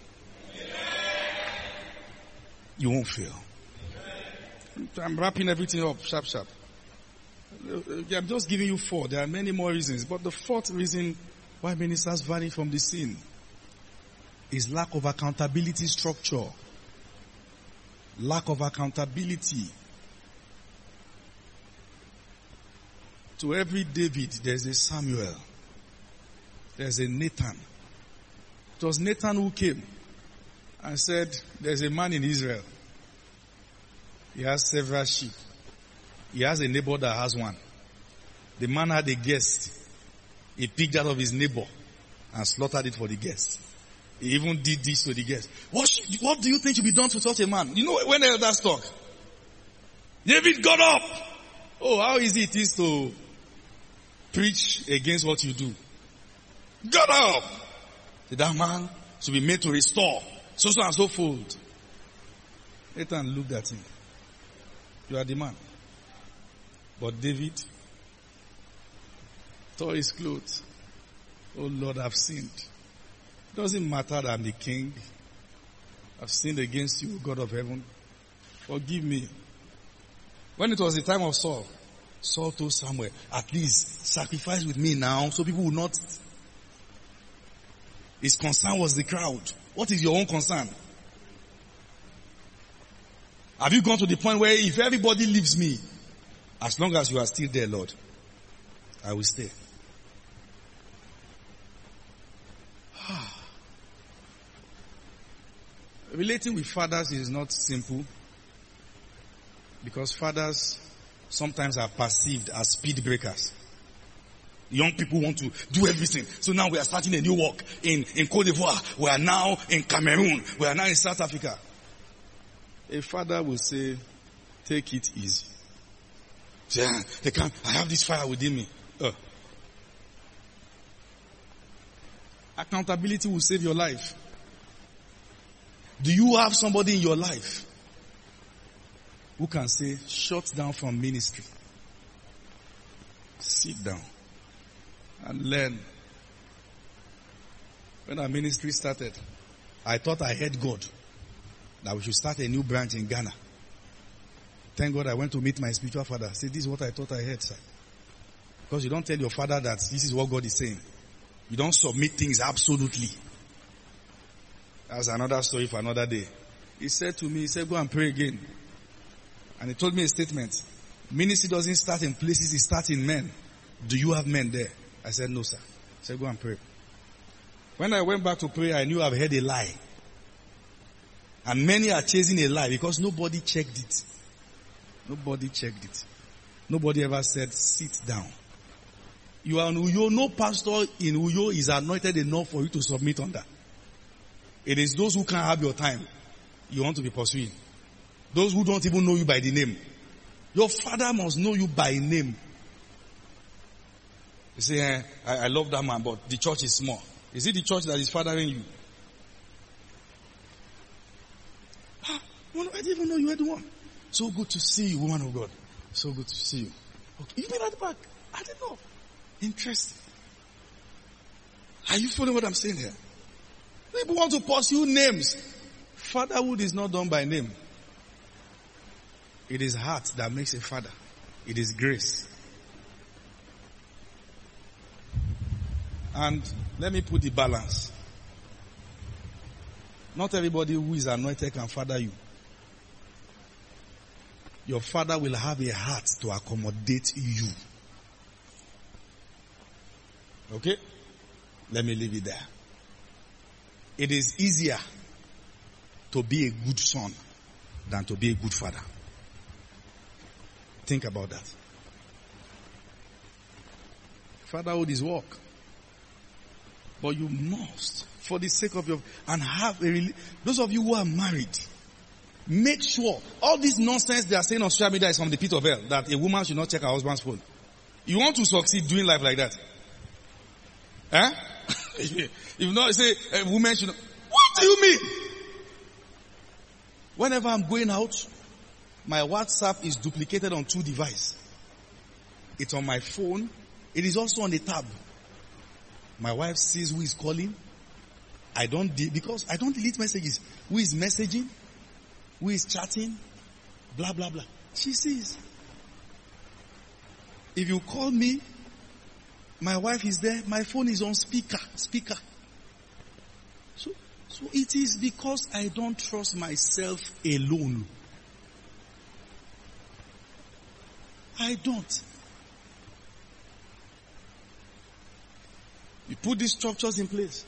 You won't fail. I'm wrapping everything up, sharp. I'm just giving you 4. There are many more reasons. But the 4th reason why ministers vanish from the scene is lack of accountability structure. Lack of accountability. To every David, there's a Samuel. There's a Nathan. It was Nathan who came and said, there's a man in Israel. He has several sheep. He has a neighbor that has one. The man had a guest. He picked out of his neighbor and slaughtered it for the guest. He even did this to the guest. What do you think should be done to such a man? You know when the elders talk? David got up. Oh, how easy it is to preach against what you do. Got up. That man should be made to restore. So and so forth. Nathan looked at him. You are the man. But David tore his clothes. Oh Lord, I've sinned. It doesn't matter that I'm the king. I've sinned against you, God of heaven. Forgive me. When it was the time of Saul, Saul told Samuel, at least sacrifice with me now so people will not. His concern was the crowd. What is your own concern? Have you gone to the point where if everybody leaves me, as long as you are still there, Lord, I will stay. Relating with fathers is not simple because fathers sometimes are perceived as speed breakers. Young people want to do everything. So now we are starting a new work in Côte d'Ivoire. We are now in Cameroon. We are now in South Africa. A father will say, take it easy. Say, I have this fire within me. Accountability will save your life. Do you have somebody in your life who can say, shut down from ministry? Sit down and learn. When our ministry started, I thought I heard God that we should start a new branch in Ghana. Thank God I went to meet my spiritual father. I said, this is what I thought I heard, sir. Because you don't tell your father that this is what God is saying. You don't submit things absolutely. That's another story for another day. He said to me, he said, go and pray again. And he told me a statement. Ministry doesn't start in places, it starts in men. Do you have men there? I said, no, sir. He said, go and pray. When I went back to pray, I knew I've heard a lie. And many are chasing a lie because nobody checked it. Nobody checked it. Nobody ever said, sit down. You are in Uyo. No pastor in Uyo is anointed enough for you to submit under. It is those who can't have your time you want to be pursuing. Those who don't even know you by the name. Your father must know you by name. You say, I love that man, but the church is small. Is it the church that is fathering you? I didn't even know you were the one. So good to see you, woman of God. So good to see you. Okay. You've been at the back. I didn't know. Interesting. Are you following what I'm saying here? People want to pursue names. Fatherhood is not done by name. It is heart that makes a father. It is grace. And let me put the balance. Not everybody who is anointed can father you. Your father will have a heart to accommodate you. Okay? Let me leave it there. It is easier to be a good son than to be a good father. Think about that. Fatherhood is work. But you must, for the sake of your, and have those of you who are married, make sure all this nonsense they are saying on social media is from the pit of hell, that a woman should not check her husband's phone. You want to succeed doing life like that? Eh? If not, say a woman should not. What do you mean? Whenever I'm going out, my WhatsApp is duplicated on 2 devices. It's on my phone. It is also on the tab. My wife sees who is calling. Because I don't delete messages. Who is messaging? Who is chatting? Blah, blah, blah. She sees. If you call me, my wife is there. My phone is on speaker. So it is because I don't trust myself alone. I don't. You put these structures in place.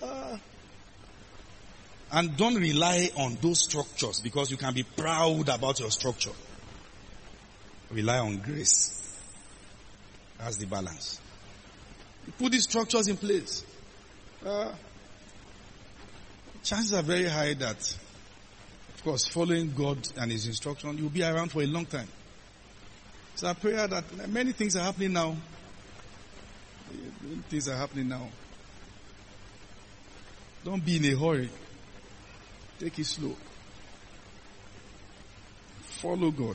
And don't rely on those structures because you can be proud about your structure. Rely on grace. That's the balance. You put these structures in place. Chances are very high that, of course, following God and His instruction, you'll be around for a long time. So I pray that many things are happening now. Many things are happening now. Don't be in a hurry. Take it slow. Follow God.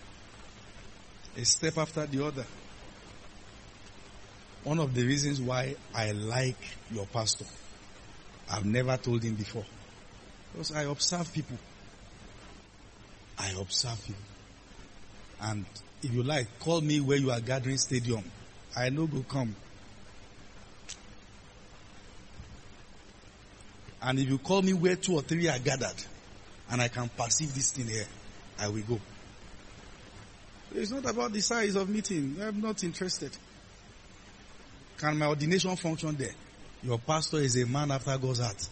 A step after the other. One of the reasons why I like your pastor, I've never told him before, because I observe people. And if you like, call me where you are gathering stadium. I know go come. And if you call me where 2 or 3 are gathered, and I can perceive this thing here, I will go. It's not about the size of meeting. I'm not interested. Can my ordination function there? Your pastor is a man after God's heart.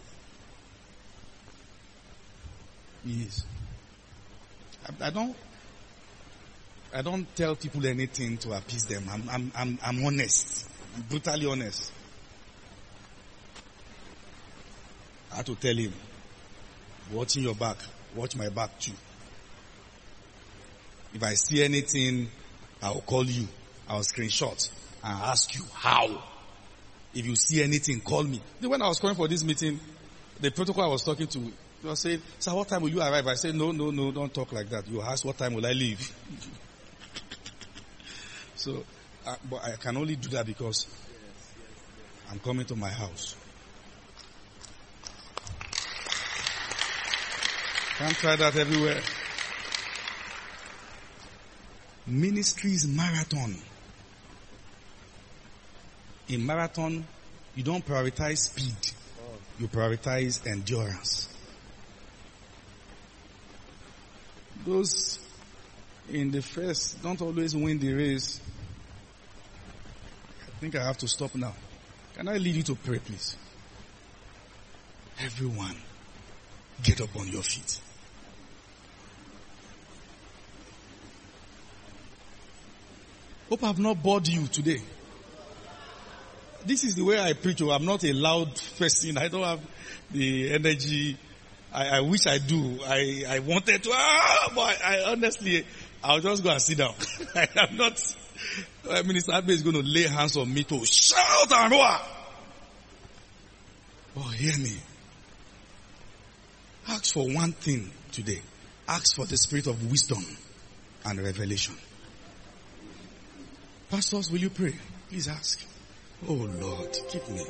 He is. I don't tell people anything to appease them. I'm honest. I'm brutally honest. I had to tell him, watching your back, watch my back too. If I see anything, I'll call you. I'll screenshot and ask you how. If you see anything, call me. When I was calling for this meeting, the protocol I was talking to, they were saying, "Sir, what time will you arrive?" I said, no, don't talk like that. You ask what time will I leave. So, but I can only do that because I'm coming to my house. Can't try that everywhere. Ministry is marathon. In marathon, you don't prioritize speed. You prioritize endurance. Those in the first don't always win the race. I think I have to stop now. Can I lead you to pray, please? Everyone, get up on your feet. Hope I've not bored you today. This is the way I preach. I'm not a loud person. I don't have the energy. I wish I do. I wanted to, but I honestly, I'll just go and sit down. I am not, Minister Abe is going to lay hands on me to shout and roar. Oh, hear me. Ask for one thing today. Ask for the spirit of wisdom and revelation. Pastors, will you pray? Please ask. Oh Lord, give me.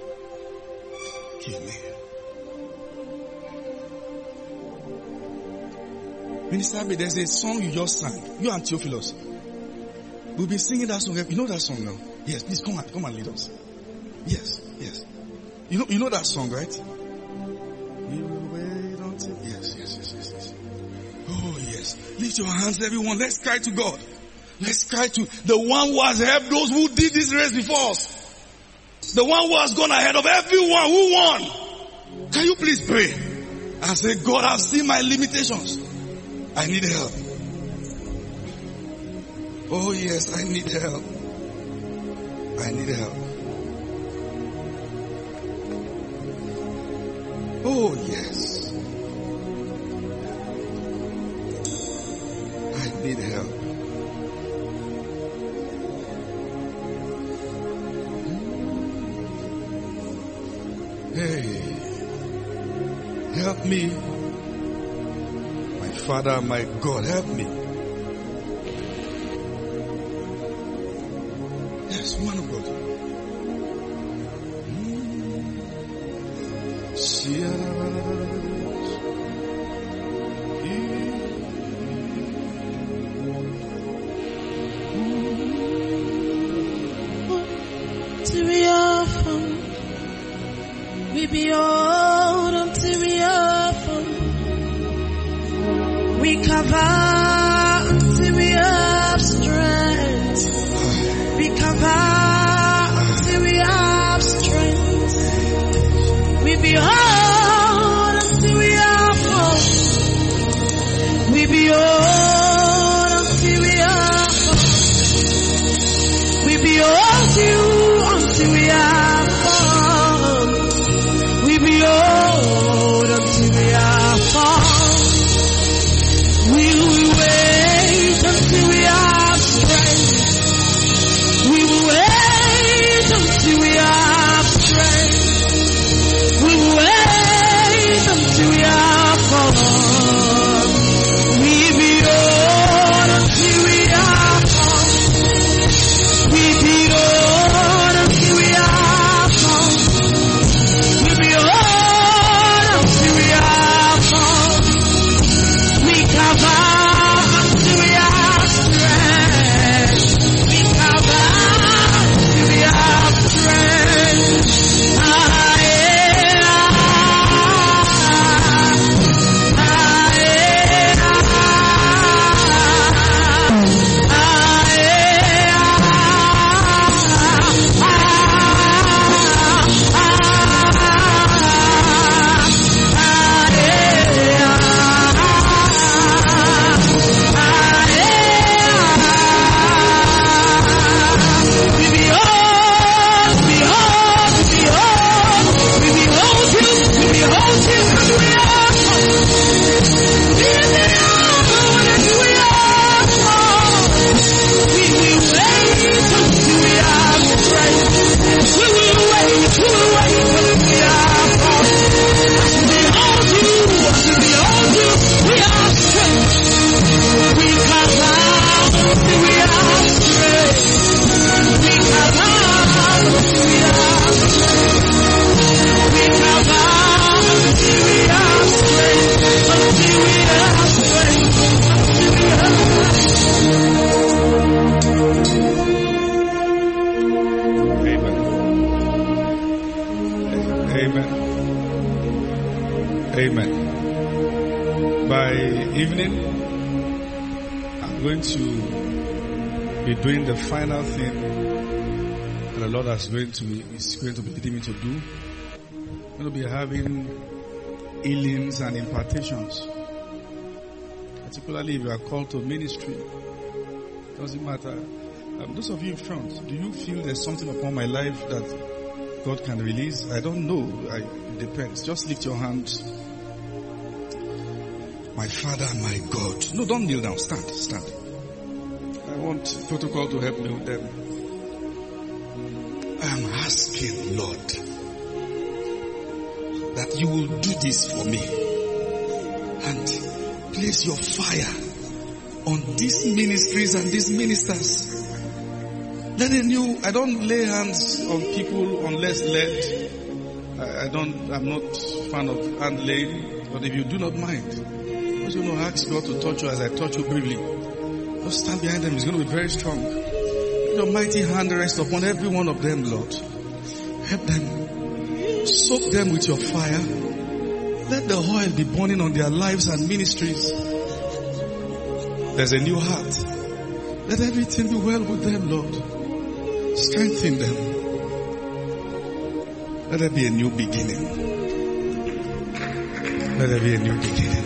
Minister Abe, there's a song you just sang. You and Theophilus. We'll be singing that song. You know that song now? Yes, please come and lead us. Yes. You know that song, right? We will wait until. Yes. Oh yes. Lift your hands, everyone. Let's cry to God. Let's cry to the one who has helped those who did this race before us. The one who has gone ahead of everyone who won. Can you please pray and say, God, I've seen my limitations. I need help. Oh yes, I need help. I need help. Oh, yes. I need help. Hey, help me. My Father, my God, help me. Yes, man of God. Till we offer, we behold until we offer, we cover until we have strength, we cover until we have strength, we behold until we offer, we behold until we offer, we behold you until we are found. We behold until we are found. We will wait until we have strength. We will wait until we have strength. We will wait until we are found. We behold until we are found. We behold until we are found. We behold until we are found. We cover until we have strength. We cover until we have strength. Amen. By evening, I'm going to be doing the final thing that the Lord is going to be leading me to do. I'm going to be having healings and impartations. Particularly if you are called to ministry. Doesn't matter. Those of you in front, do you feel there's something upon my life that God can release? I don't know. It depends. Just lift your hands. My Father, my God. No, don't kneel down. Stand. I want protocol to help me with them. I am asking, Lord, that you will do this for me and place your fire on these ministries and these ministers. I don't lay hands on people unless led. I'm not a fan of hand laying, but if you do not mind, I'm just going to ask God to touch you as I touch you briefly. Just stand behind them. It's going to be very strong. Let your mighty hand rest upon every one of them, Lord. Help them. Soak them with your fire. Let the oil be burning on their lives and ministries. There's a new heart. Let everything be well with them, Lord. Strengthen them. Let there be a new beginning. Let there be a new beginning.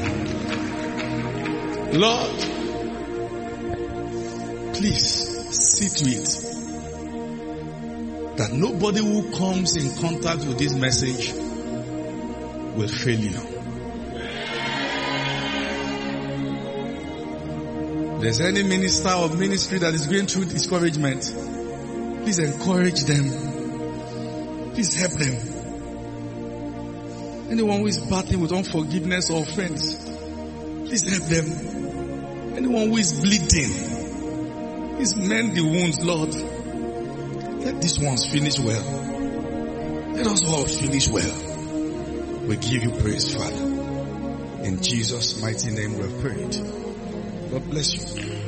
Lord, please see to it that nobody who comes in contact with this message will fail you. If there's any minister or ministry that is going through discouragement, please encourage them. Please help them. Anyone who is battling with unforgiveness or offense, please help them. Anyone who is bleeding, please mend the wounds, Lord. Let these ones finish well. Let us all finish well. We give you praise, Father. In Jesus' mighty name we have prayed. God bless you.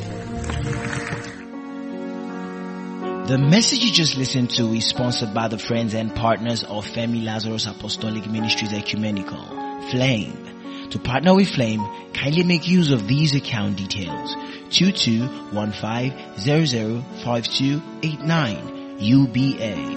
The message you just listened to is sponsored by the friends and partners of Femi Lazarus Apostolic Ministries Ecumenical, Flame. To partner with Flame, kindly make use of these account details: 2215005289 UBA